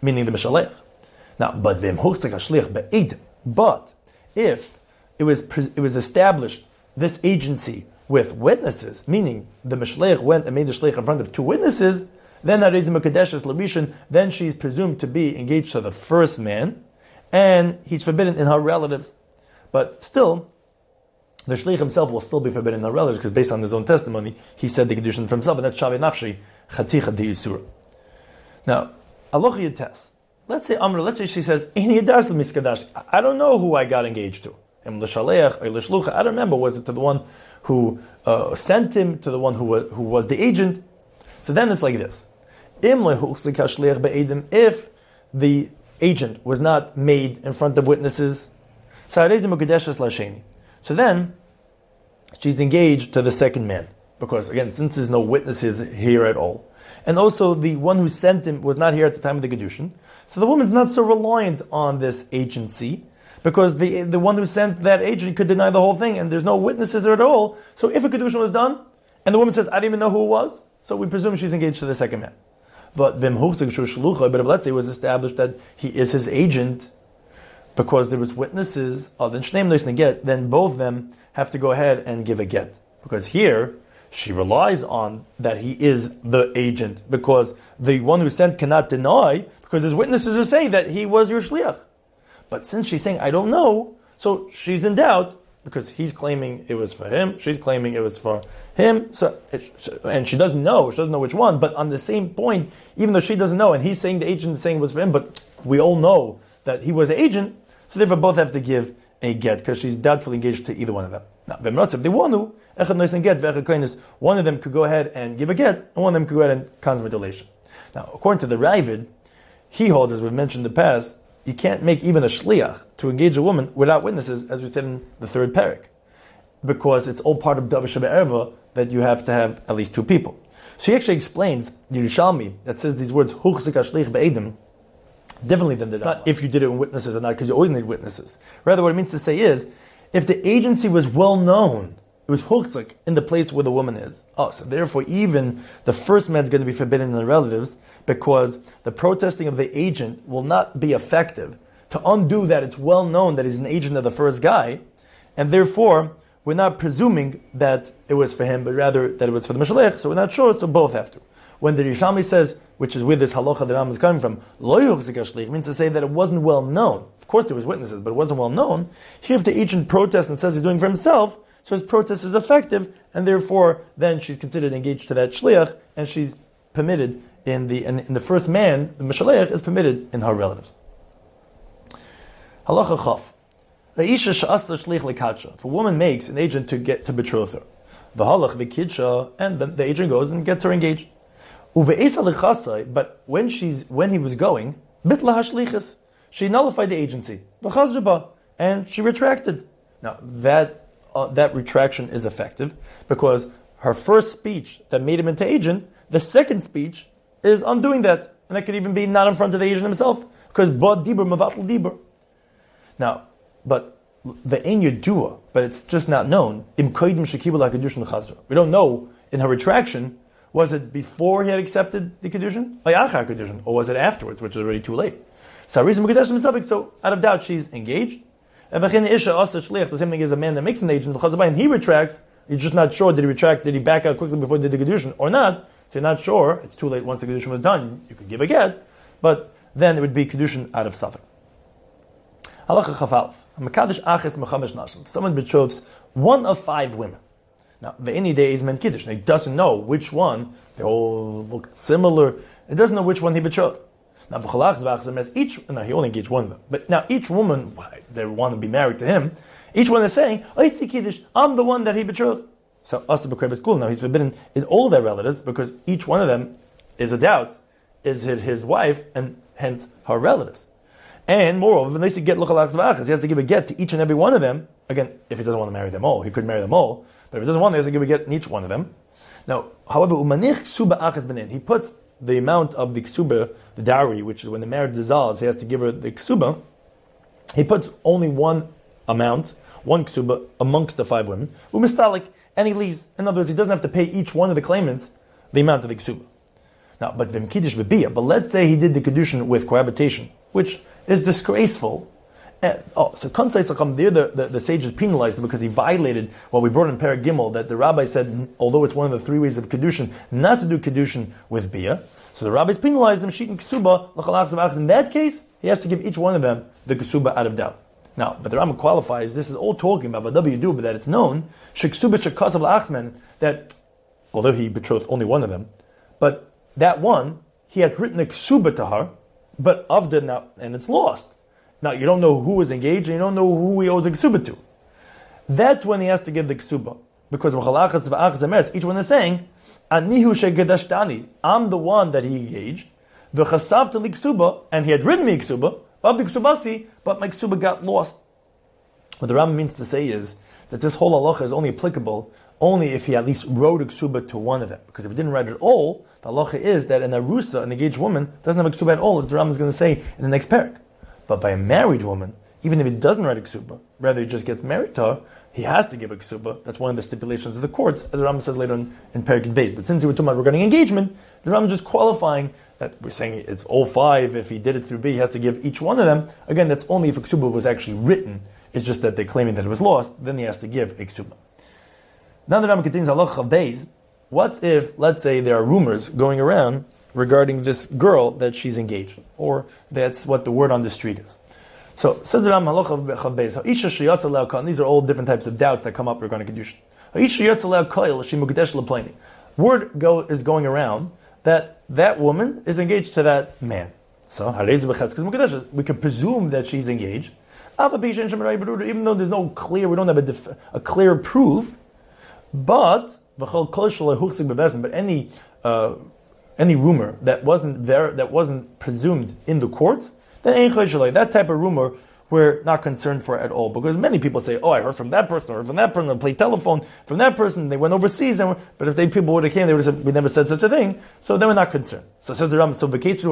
meaning the Mishalech. Now, but v'im huchzik hashlich be'edim. But if it was it was established this agency with witnesses, meaning the Mishalech went and made the shlich in front of two witnesses, then harizim kadeshes labishin, then she's presumed to be engaged to the first man, and he's forbidden in her relatives. But still, the shlich himself will still be forbidden in her relatives, because based on his own testimony, he said the kedushin for himself, and that's shavei nafshi chaticha di yisura. Now, alocha yates. Let's say Amr. Let's say she says, I don't know who I got engaged to. I don't remember. Was it to the one who uh, sent him, to the one who was, who was the agent? So then it's like this. If the agent was not made in front of witnesses, so then she's engaged to the second man. Because again, since there's no witnesses here at all, and also the one who sent him was not here at the time of the Kedushin, so the woman's not so reliant on this agency, because the the one who sent that agent could deny the whole thing, and there's no witnesses there at all. So if a Kedushin was done, and the woman says, I didn't even know who it was, so we presume she's engaged to the second man. But but if let's say it was established that he is his agent, because there was witnesses, oh, then shneim noisne get, then both of them have to go ahead and give a get. Because here, she relies on that he is the agent, because the one who sent cannot deny, because his witnesses are saying that he was your shliach. But since she's saying, I don't know, so she's in doubt, because he's claiming it was for him, she's claiming it was for him, so it, and she doesn't know, she doesn't know which one, but on the same point, even though she doesn't know, and he's saying the agent is saying it was for him, but we all know that he was the agent, so therefore both have to give a get, because she's doubtfully engaged to either one of them. Now, if they want to, one of them could go ahead and give a get, and one of them could go ahead and consummate the relation. Now, according to the Ravid, he holds, as we've mentioned in the past, you can't make even a shliach to engage a woman without witnesses, as we said in the third parak, because it's all part of Davar Shebe'erva that you have to have at least two people. So he actually explains the Yerushalmi that says these words huchzik hashlich be'edim differently than the. It's not if you did it with witnesses or not, because you always need witnesses. Rather, what it means to say is, if the agency was well known, it was huchzik in the place where the woman is. Oh, so therefore, even the first man's going to be forbidden in the relatives, because the protesting of the agent will not be effective to undo that it's well known that he's an agent of the first guy, and therefore we're not presuming that it was for him, but rather that it was for the Mishalech. So we're not sure. So both have to. When the Yerushalmi says, which is where this halacha that Ram is coming from, lo yuchzik hashlich, means to say that it wasn't well known. Of course, there was witnesses, but it wasn't well known. Here, if the agent protests and says he's doing it for himself, so his protest is effective, and therefore, then she's considered engaged to that shliach, and she's permitted in the in, in the first man, the Mishalech, is permitted in her relatives. Halacha chaf. If a woman makes an agent to get to betroth her, the halach the kidsha, and then the agent goes and gets her engaged. But when she's when he was going, bitla hashlichas, she nullified the agency, and she retracted. Now that uh, that retraction is effective because her first speech that made him into agent, the second speech is undoing that, and that could even be not in front of the agent himself, because bod dibur mavatl dibur. Now, but the ein yedua, but it's just not known. Im koidim shekibul hakedushin chazra. We don't know in her retraction. Was it before he had accepted the kedushin, or was it afterwards, which is already too late? So out of doubt, she's engaged. The same thing as a man that makes an agent, and he retracts. You're just not sure. Did he retract? Did he back out quickly before he did the kedushin or not? So you're not sure. It's too late. Once the kedushin was done, you could give a get, but then it would be kedushin out of safek. Halacha chafalf. Mekadosh aches mechamesh nashim. Someone betroths one of five women. Now, the any day is men kiddush. He doesn't know which one. They all looked similar. He doesn't know which one he betrothed. Now, each no, he only engaged one of them. But now each woman, they want to be married to him. Each one is saying, I'm the one that he betrothed. So Asa B'Krev is cool. Now he's forbidden in all their relatives because each one of them is a doubt. Is it his wife and hence her relatives? And moreover, when they say get luchalach zvachas, he has to give a get to each and every one of them. Again, if he doesn't want to marry them all, he could marry them all. But if he doesn't want, he has to give a get in each one of them. Now, however, umanich ksuba achas benin, he puts the amount of the ksuba, the dowry, which is when the marriage dissolves, he has to give her the ksuba. He puts only one amount, one ksuba, amongst the five women. Umistalik, and he leaves. In other words, he doesn't have to pay each one of the claimants the amount of the ksuba. Now, but v'im kiddush b'biyah. But let's say he did the kedushin with cohabitation, which is disgraceful. And, oh, so Kansai Sacham, there the, the, the sages penalized him because he violated what we brought in Perek Gimel, that the rabbi said, although it's one of the three ways of kedushin, not to do kedushin with biyah. So the rabbis penalized him, sheet and ksuba. In that case, he has to give each one of them the ksuba out of doubt. Now, but the Rambam qualifies, this is all talking about what you do, but that it's known, sheksuba shekasav la'achman, that although he betrothed only one of them, but that one, he had written a ksuba to her, but avda now, and it's lost. Now, you don't know who was engaged, and you don't know who he owes a ksuba to. That's when he has to give the ksuba. Because each one is saying, Anihu she'gedashtani, I'm the one that he engaged, v'chasavta li ksuba, and he had written me ksuba, of the ksubasi, but my ksuba got lost. What the Rambam means to say is that this whole halacha is only applicable only if he at least wrote a ksuba to one of them. Because if he didn't write it all, the halacha is that an arusa, an engaged woman, doesn't have a ksuba at all, as the Rambam is going to say in the next parak. But by a married woman, even if he doesn't write a ksuba, rather he just gets married to her, he has to give a ksuba. That's one of the stipulations of the courts, as the Rambam says later on in Perek Beis. But since we were talking about regarding engagement, the Rambam is just qualifying that we're saying it's all five. If he did it through B, he has to give each one of them. Again, that's only if a ksuba was actually written. It's just that they're claiming that it was lost. Then he has to give a ksuba. Now the Rambam continues, halacha Beis. What if, let's say, there are rumors going around regarding this girl that she's engaged, or that's what the word on the street is. So, says the Rambam, halacha Beis. Isha sheyatza le'akal. These are all different types of doubts that come up regarding kedushin. Isha sheyatza le'akal she mukdesh le'pleni. Word go is going around that that woman is engaged to that man. So, we can presume that she's engaged, even though there's no clear, we don't have a, def, a clear proof. But but any uh, any rumor that wasn't there, that wasn't presumed in the court, then that type of rumor we're not concerned for at all, because many people say, "Oh, I heard from that person, or from that person, I played telephone from that person. They went overseas, and but if they people would have came, they would have said we never said such a thing." So then we're not concerned. So says the Ram. So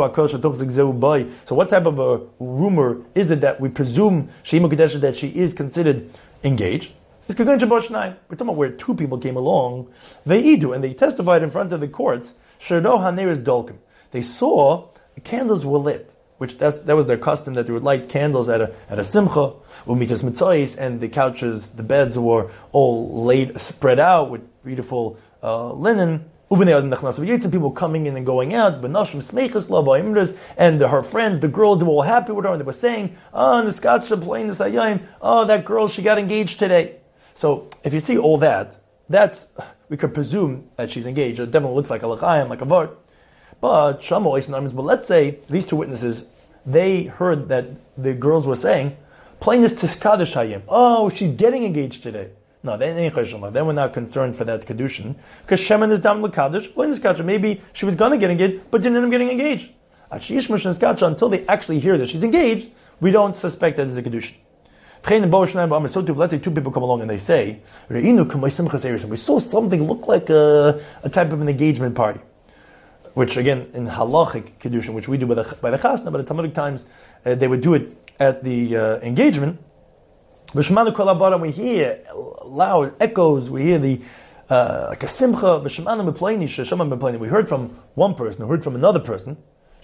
So what type of a rumor is it that we presume that she is considered engaged? It's We're talking about where two people came along, they do, and they testified in front of the courts. They saw the candles were lit. Which that's, that was their custom, that they would light candles at a at a simcha, umitas mitzayis, and the couches, the beds were all laid, spread out with beautiful uh, linen. People coming in and going out, and her friends, the girls, they were all happy with her, and they were saying, "Oh, and the Scotch are playing the sayayim. Oh, that girl, she got engaged today." So, if you see all that, that's we could presume that she's engaged. It definitely looks like a l'chaim, like a vart. But Shamo Eisen Arms, but let's say these two witnesses, they heard that the girls were saying, playing this Tiskadish Hayim. Oh, she's getting engaged today. No, then we're not concerned for that Kedushin. Because Shemin is Dam Lakadish, playing this Kaddish. Maybe she was going to get engaged, but didn't end up getting engaged. Until they actually hear that she's engaged, we don't suspect that it's a Kedushin. Let's say two people come along and they say, we saw something look like a, a type of an engagement party. Which again, in halachic kedushin, which we do by the, by the chasna, but at Talmudic times, uh, they would do it at the uh, engagement. We hear loud echoes, we hear the, uh, like a simcha, we heard from one person, we heard from another person,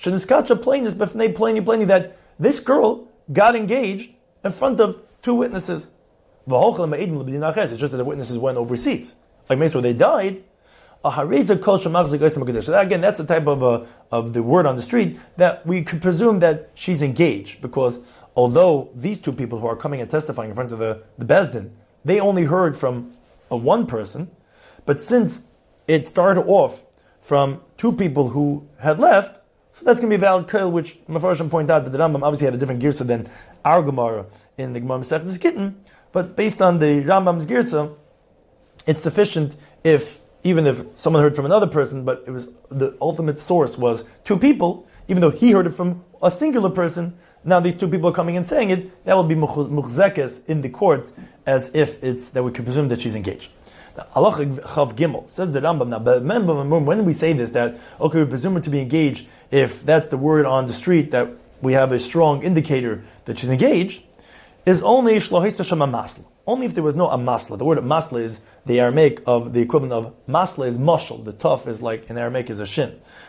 that this girl got engaged in front of two witnesses. It's just that the witnesses went overseas. Like Mesro, they died. So again, that's the type of uh, of the word on the street that we could presume that she's engaged, because although these two people who are coming and testifying in front of the, the Bezdin, they only heard from a one person, but since it started off from two people who had left, so that's going to be a valid kol, which Mefarshim point out that the Rambam obviously had a different girsa than our Gemara in the Gemara Masechtas Gittin, but based on the Rambam's girsa, it's sufficient if even if someone heard from another person, but it was the ultimate source was two people, even though he heard it from a singular person, now these two people are coming and saying it, that will be muchzekes in the court as if it's that we can presume that she's engaged. Allah Chav Gimel says the Rambam. Now, but remember, when we say this, that okay, we presume her to be engaged if that's the word on the street, that we have a strong indicator that she's engaged, is only shlohisa shema masla. Only if there was no amasla. The word masla is the Aramaic of the equivalent of masla is mashal. The tuf is like in Aramaic is a shin.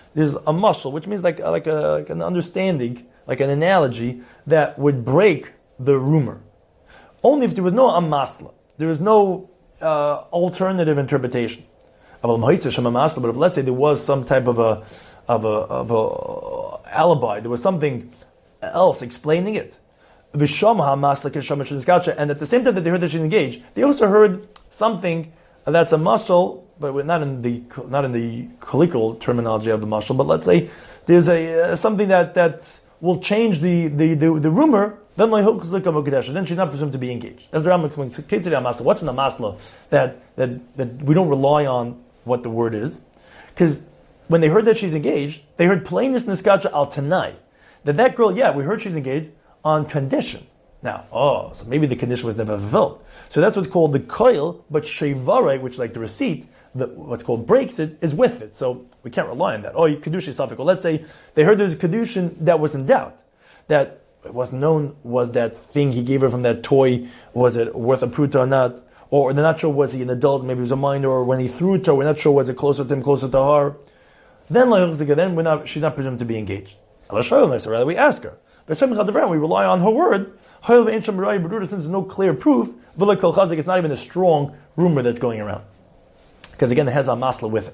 there's a muscle, which means like like, a, like an understanding, like an analogy that would break the rumor. Only if there was no amasla, there was no uh, alternative interpretation. But if let's say there was some type of a of a of a alibi, there was something else explaining it. And at the same time that they heard that she's engaged, they also heard something that's a mashal, but we're not in the not in the colloquial terminology of the mashal. But let's say there's a uh, something that, that will change the the, the, the rumor. Then then she's not presumed to be engaged. As the Rambam explains, what's in the masla that, that that we don't rely on what the word is, because when they heard that she's engaged, they heard plainness niskacha al tanai, that that girl, yeah, we heard she's engaged on condition. Now, oh, so maybe the condition was never fulfilled. So that's what's called the koil, but shevare, which like the receipt, the, what's called breaks it, is with it. So we can't rely on that. Oh, you kedusha safek. Well, let's say they heard there's a kedushin that was in doubt, that it wasn't known was that thing he gave her from that toy, was it worth a pruta or not? Or they're not sure was he an adult, maybe he was a minor, or when he threw it to her, we're not sure was it closer to him, closer to her. Then, then we're not, she's not presumed to be engaged. So rather we ask her. We rely on her word. Since there's no clear proof, it's not even a strong rumor that's going around. Because again, it has a masla with it.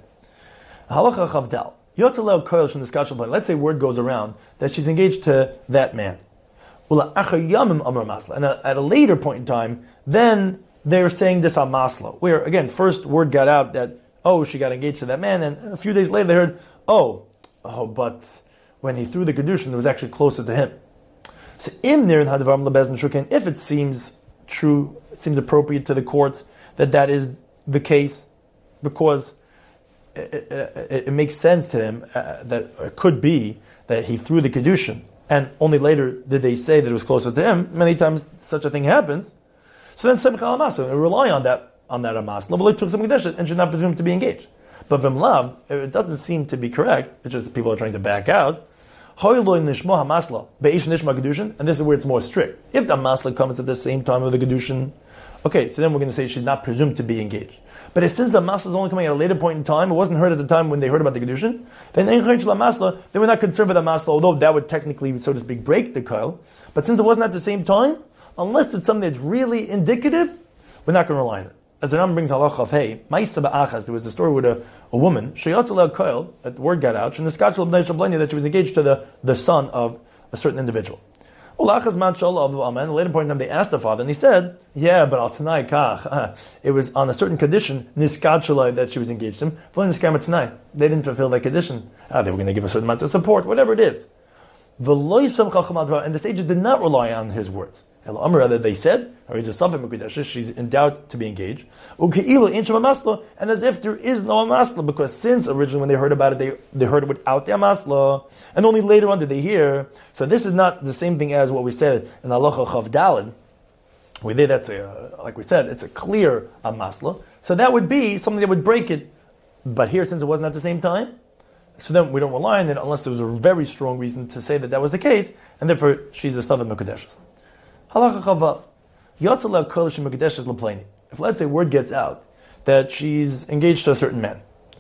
Let's say word goes around that she's engaged to that man. And at a later point in time, then they're saying this on masla. Where, again, first word got out that, oh, she got engaged to that man, and a few days later they heard, oh, oh, but when he threw the kedushin, it was actually closer to him. So, if it seems true, it seems appropriate to the court that that is the case, because it, it, it makes sense to them uh, that it could be that he threw the kedushin, and only later did they say that it was closer to him. Many times such a thing happens. So then Semcha al-Masa, and rely on that on that Amas, and should not presume to be engaged. But Vimlav, it doesn't seem to be correct. It's just that people are trying to back out. And this is where it's more strict. If the Masla comes at the same time with the Kedushin, okay, so then we're going to say she's not presumed to be engaged. But since the Masla is only coming at a later point in time, it wasn't heard at the time when they heard about the Kedushin, then then we're not concerned with the Masla, although that would technically, so to speak, break the Kyle. But since it wasn't at the same time, unless it's something that's really indicative, we're not going to rely on it. As the Rambam brings halach of hey, Ma'isa ba'achas, there was a story with a, a woman, sheyatzal koil, that the word got out, that she was engaged to the, the son of a certain individual. At a later point in time, they asked the father, and he said, yeah, but al tanai kach, it was on a certain condition, niskachalai, that she was engaged to him. They didn't fulfill that condition. Ah, they were going to give a certain amount of support, whatever it is. And the sages did not rely on his words. Rather, they said, she's in doubt to be engaged. And as if there is no amasla, because since originally when they heard about it, they, they heard it without the amasla, and only later on did they hear. So this is not the same thing as what we said in Halacha Chav Daled. We did that's a, like we said, it's a clear amasla. So that would be something that would break it. But here, since it wasn't at the same time, so then we don't rely on it unless there was a very strong reason to say that that was the case, and therefore she's a Stavim Mekudeshes. Halacha Chavav. Yatzaleh Kolish Mekudeshes Lepleni. If let's say word gets out that she's engaged to a certain man,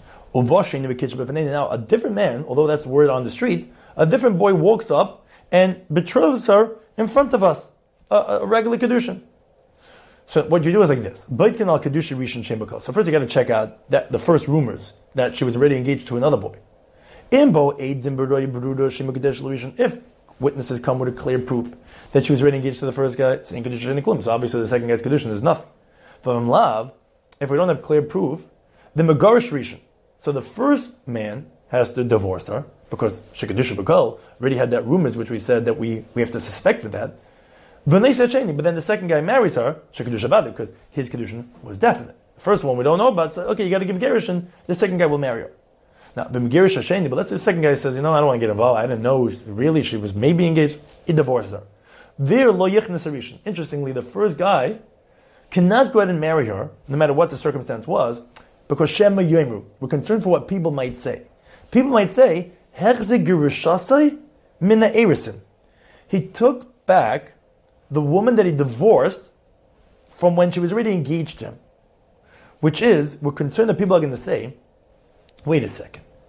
now a different man, although that's the word on the street, a different boy walks up and betroths her in front of us, a, a regular kedushin. So what you do is like this: Baitkin al kedusha rishon shembakal. So first you got to check out that the first rumors that she was already engaged to another boy. Imbo eidim beroy berudo shemakadesh l'rishon. If witnesses come with a clear proof that she was already engaged to the first guy, it's in kedusha klum. So obviously the second guy's kedushin is nothing. But in lav, if we don't have clear proof, the megarish rishon. So the first man has to divorce her because shekadusha bakal already had that rumors which we said that we, we have to suspect of that. But then the second guy marries her, shekadusha badu, because his kedushin was definite. The first one we don't know about, so okay, you got to give gerushin. The second guy will marry her. Now, the Megarish Hasheni, but let's say the second guy says, you know, I don't want to get involved. I didn't know really she was maybe engaged. He divorces her. Vir lo yichnes harishin. Interestingly, the first guy cannot go ahead and marry her, no matter what the circumstance was, because Shema Yomru. We're concerned for what people might say. People might say, Hechze girushasai mina erisin. He took back the woman that he divorced from when she was already engaged to him. Which is, we're concerned that people are going to say, wait a second.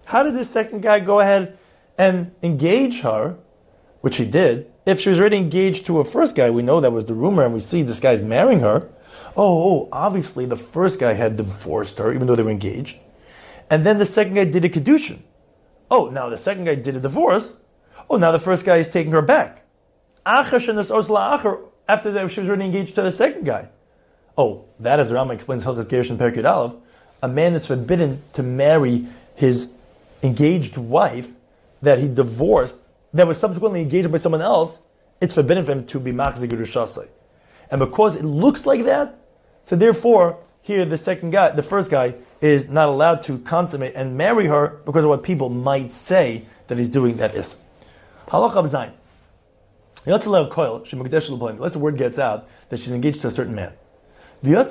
How did this second guy go ahead and engage her, which he did? If she was already engaged to a first guy, we know that was the rumor, and we see this guy's marrying her. Oh, oh, obviously the first guy had divorced her, even though they were engaged. And then the second guy did a kedushin. Oh, now the second guy did a divorce. Oh, now the first guy is taking her back. After that, she was already engaged to the second guy. Oh, that, as the Rambam explains, Hilchos Gerushin Perek Yud Aleph, a man is forbidden to marry his engaged wife that he divorced, that was subsequently engaged by someone else. It's forbidden for him to be machzik Gerushasai. And because it looks like that, so therefore, here the second guy, the first guy, is not allowed to consummate and marry her because of what people might say that he's doing that is. Halacha Zayin. Let's allow koil. Let's the word gets out that she's engaged to a certain man. And at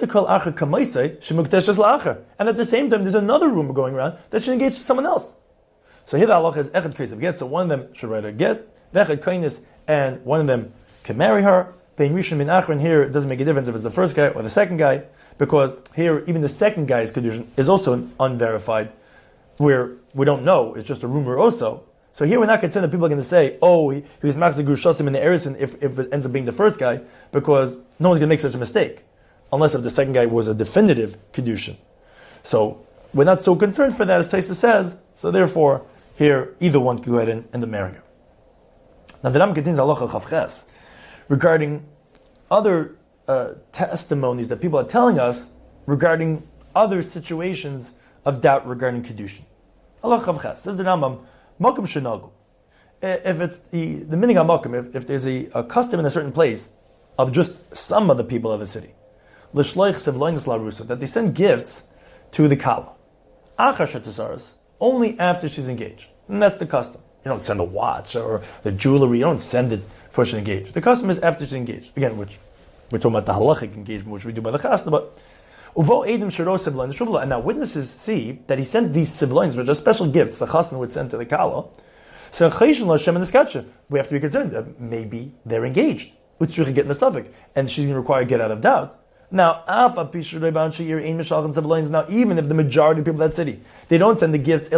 the same time, there's another rumor going around that she's engaged to someone else. So here the halacha is echad kaisav get. So one of them should write a get, vechad kainis, and one of them can marry her. Bein rishon min achron. Here it doesn't make a difference if it's the first guy or the second guy, because here even the second guy's kedushin is also unverified, where we don't know. It's just a rumor also. So here we're not concerned that people are going to say, oh, he, he was machzik Gerushasim in the Erison if, if it ends up being the first guy, because no one's going to make such a mistake, unless if the second guy was a definitive kedushin. So we're not so concerned for that, as Taisa says. So therefore, here either one can go ahead and end up marrying her. Now the Ram continues halacha chavches regarding other uh, testimonies that people are telling us regarding other situations of doubt regarding kedushin. Halacha chavches says the Rambam. Mokum shenagu. If it's the, the meaning of mokum, if, if there's a, a custom in a certain place of just some of the people of the city, l'shloich sevloinus larusa, that they send gifts to the kala, achar shetasaras, only after she's engaged, and that's the custom. You don't send a watch or the jewelry. You don't send it before she's engaged. The custom is after she's engaged. Again, which we're talking about the halachic engagement, which we do by the chasna, but. And now witnesses see that he sent these sivloins, which are special gifts the chassan would send to the kala. So we have to be concerned that maybe they're engaged. And she's going to require a get out of doubt. Now, now even if the majority of people in that city, they don't send the gifts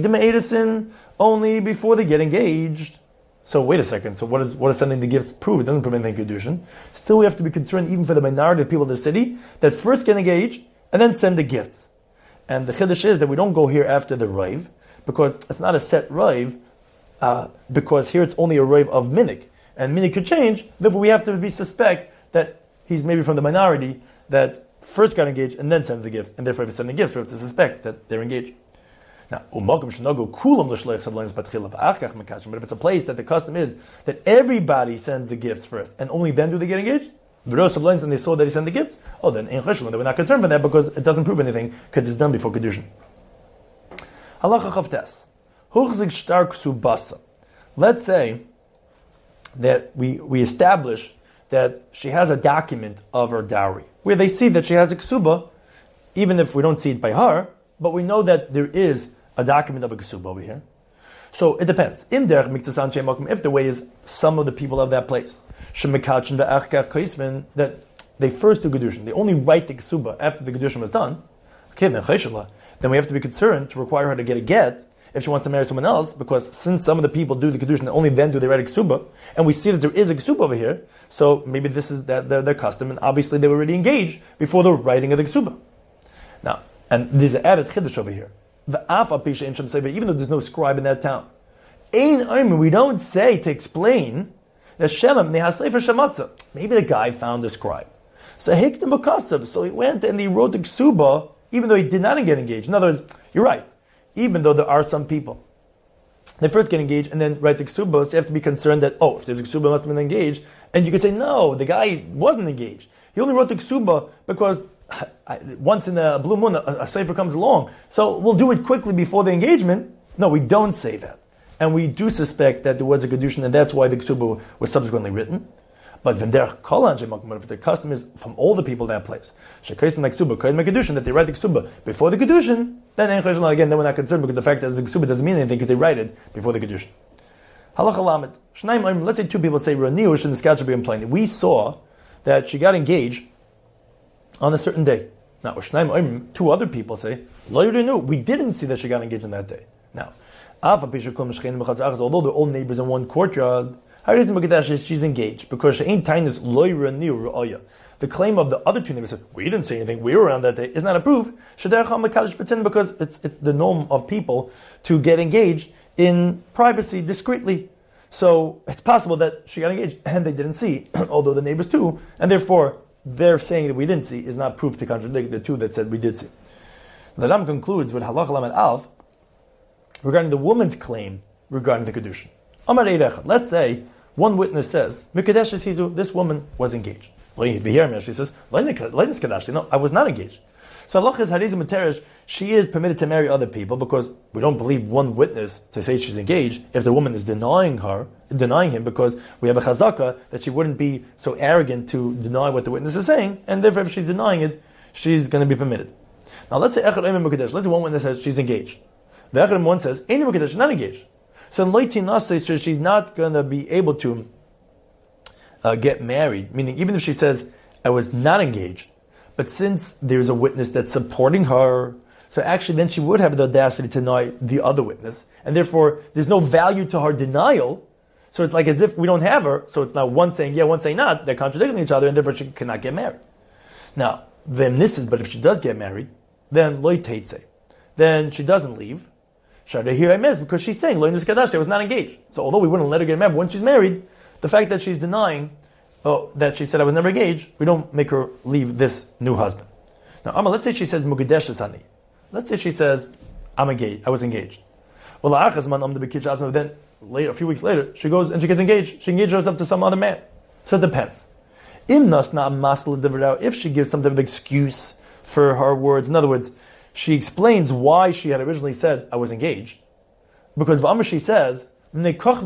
only before they get engaged. So wait a second. So what is what is sending the gifts prove? It doesn't prove anything kedushin. Still, we have to be concerned, even for the minority of people in the city, that first get engaged and then send the gifts. And the chiddush is that we don't go here after the raiv, because it's not a set raiv, uh, because here it's only a raiv of minik, and minik could change. Therefore, we have to be suspect that he's maybe from the minority that first got engaged and then sends the gift, and therefore if he's sending gifts, we have to suspect that they're engaged. Now, but if it's a place that the custom is that everybody sends the gifts first, and only then do they get engaged, and they saw that he sent the gifts, oh, then they were not concerned for that because it doesn't prove anything because it's done before kedushin. Halacha chavtes. Let's say that we we establish that she has a document of her dowry where they see that she has a ksuba, even if we don't see it by her, but we know that there is a document of a ksuba over here. So it depends. If the way is some of the people of that place, that they first do kedushin, they only write the ksuba after the kedushin was done, okay, then we have to be concerned to require her to get a get if she wants to marry someone else, because since some of the people do the kedushin, only then do they write a ksuba, and we see that there is a ksuba over here, so maybe this is that their, their custom, and obviously they were already engaged before the writing of the ksuba. Now, and there's an added chiddush over here. The afa pisha in Shem Sefer, even though there's no scribe in that town, ein omer, we don't say to explain that Shemem nehasefer shematza. Maybe the guy found a scribe, so hiktim b'kasav. So he went and he wrote the ksuba, even though he did not get engaged. In other words, you're right. Even though there are some people, they first get engaged and then write the ksuba, so you have to be concerned that, oh, if there's a ksuba, must have been engaged. And you could say, no, the guy wasn't engaged. He only wrote the ksuba because once in a blue moon, a, a sefer comes along. So we'll do it quickly before the engagement. No, we don't say that. And we do suspect that there was a kedushin, and that's why the ksuba was subsequently written. But if the custom is from all the people in that place, that they write the ksuba before the kedushin, then again, then we're not concerned, because the fact that the ksuba doesn't mean anything because they write it before the kedushin. Halacha lamed. Let's say two people say Raniush and the scout should be implying. We saw that she got engaged on a certain day. Now, two other people say, we didn't see that she got engaged on that day. Now, although they're all neighbors in one courtyard, she's engaged because she ain't tainis loyra near ru'aya. The claim of the other two neighbors said, we didn't say anything, we were around that day, is not a proof. Because it's it's the norm of people to get engaged in privacy, discreetly. So it's possible that she got engaged and they didn't see, although the neighbors too, and therefore they're saying that we didn't see is not proof to contradict the two that said we did see. The Ram concludes with Halach Lamed Alf regarding the woman's claim regarding the Kedushin. Amar Eirecha, let's say one witness says, Mikadesh Sizu, this woman was engaged. She says, no, I was not engaged. So Allah is Hariz Materesh, she is permitted to marry other people because we don't believe one witness to say she's engaged if the woman is denying her, denying him, because we have a chazaka that she wouldn't be so arrogant to deny what the witness is saying, and therefore if she's denying it, she's going to be permitted. Now let's say Echad Omer Mekadesh, let's say one witness says she's engaged. The Echad one says, Ein Mekadesh, she's not engaged. So in Loiti Nasa, she's not going to be able to uh, get married, meaning even if she says, I was not engaged, but since there's a witness that's supporting her, so actually then she would have the audacity to deny the other witness, and therefore there's no value to her denial, so it's like as if we don't have her, so it's not one saying yeah, one saying not, they're contradicting each other, and therefore she cannot get married. Now, then this is, but if she does get married, then loy teitze, then she doesn't leave, because she's saying loy niskadash, I was not engaged. So although we wouldn't let her get married, once she's married, the fact that she's denying oh, that she said I was never engaged, we don't make her leave this new husband. Now, Amma, let's say she says Mugadesh Sani. Let's say she says I'm engaged. I was engaged. Well, then later, a few weeks later, she goes and she gets engaged. She engages herself to some other man. So it depends. If she gives some type of excuse for her words, in other words, she explains why she had originally said I was engaged, because Amma she says because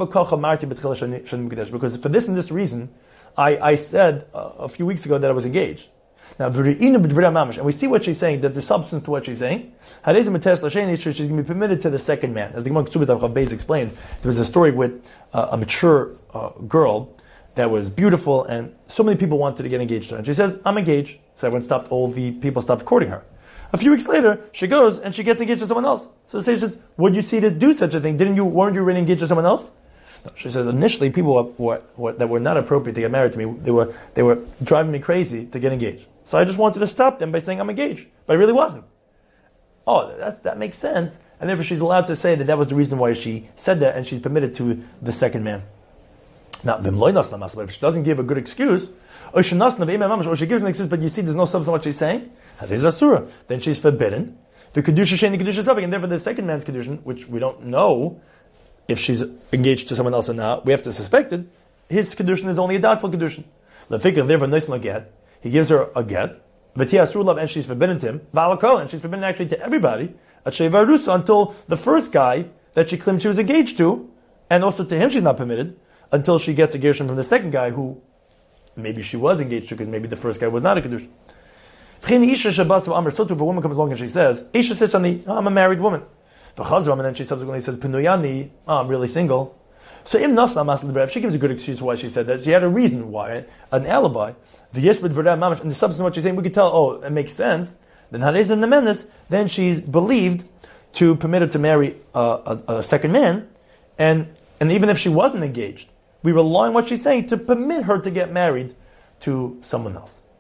for this and this reason, I, I said uh, a few weeks ago that I was engaged. Now, and we see what she's saying, that the substance to what she's saying, she's going to be permitted to the second man. As the Gemara Ksubit Beis explains, there was a story with uh, a mature uh, girl that was beautiful, and so many people wanted to get engaged to her. And she says, I'm engaged. So everyone stopped, all the people stopped courting her. A few weeks later, she goes and she gets engaged to someone else. So the sage says, would you see to do such a thing? Didn't you, weren't you already engaged to someone else? No, she says, initially people were, were, were, that were not appropriate to get married to me, they were they were driving me crazy to get engaged. So I just wanted to stop them by saying I'm engaged, but I really wasn't. Oh, that's, that makes sense. And therefore she's allowed to say that that was the reason why she said that, and she's permitted to the second man. Now, if she doesn't give a good excuse, or she gives an excuse, but you see there's no substance in what she's saying, then she's forbidden. The kedusha shein kedusha suffix, and therefore the second man's kedusha, which we don't know if she's engaged to someone else or not, we have to suspect it. His kedusha is only a doubtful kedusha. Therefore, nice get. He gives her a get, and she's forbidden to him, and she's forbidden actually to everybody, until the first guy that she claimed she was engaged to, and also to him she's not permitted, until she gets a gershon from the second guy who maybe she was engaged to, because maybe the first guy was not a kedusha. So to if a woman comes along and she says, oh, I'm a married woman. And then she subsequently says, oh, I'm really single. So if she gives a good excuse why she said that, she had a reason why, an alibi, and the substance of what she's saying, we could tell, oh, it makes sense, then then she's believed to permit her to marry a, a, a second man, and, and even if she wasn't engaged, we rely on what she's saying to permit her to get married to someone else.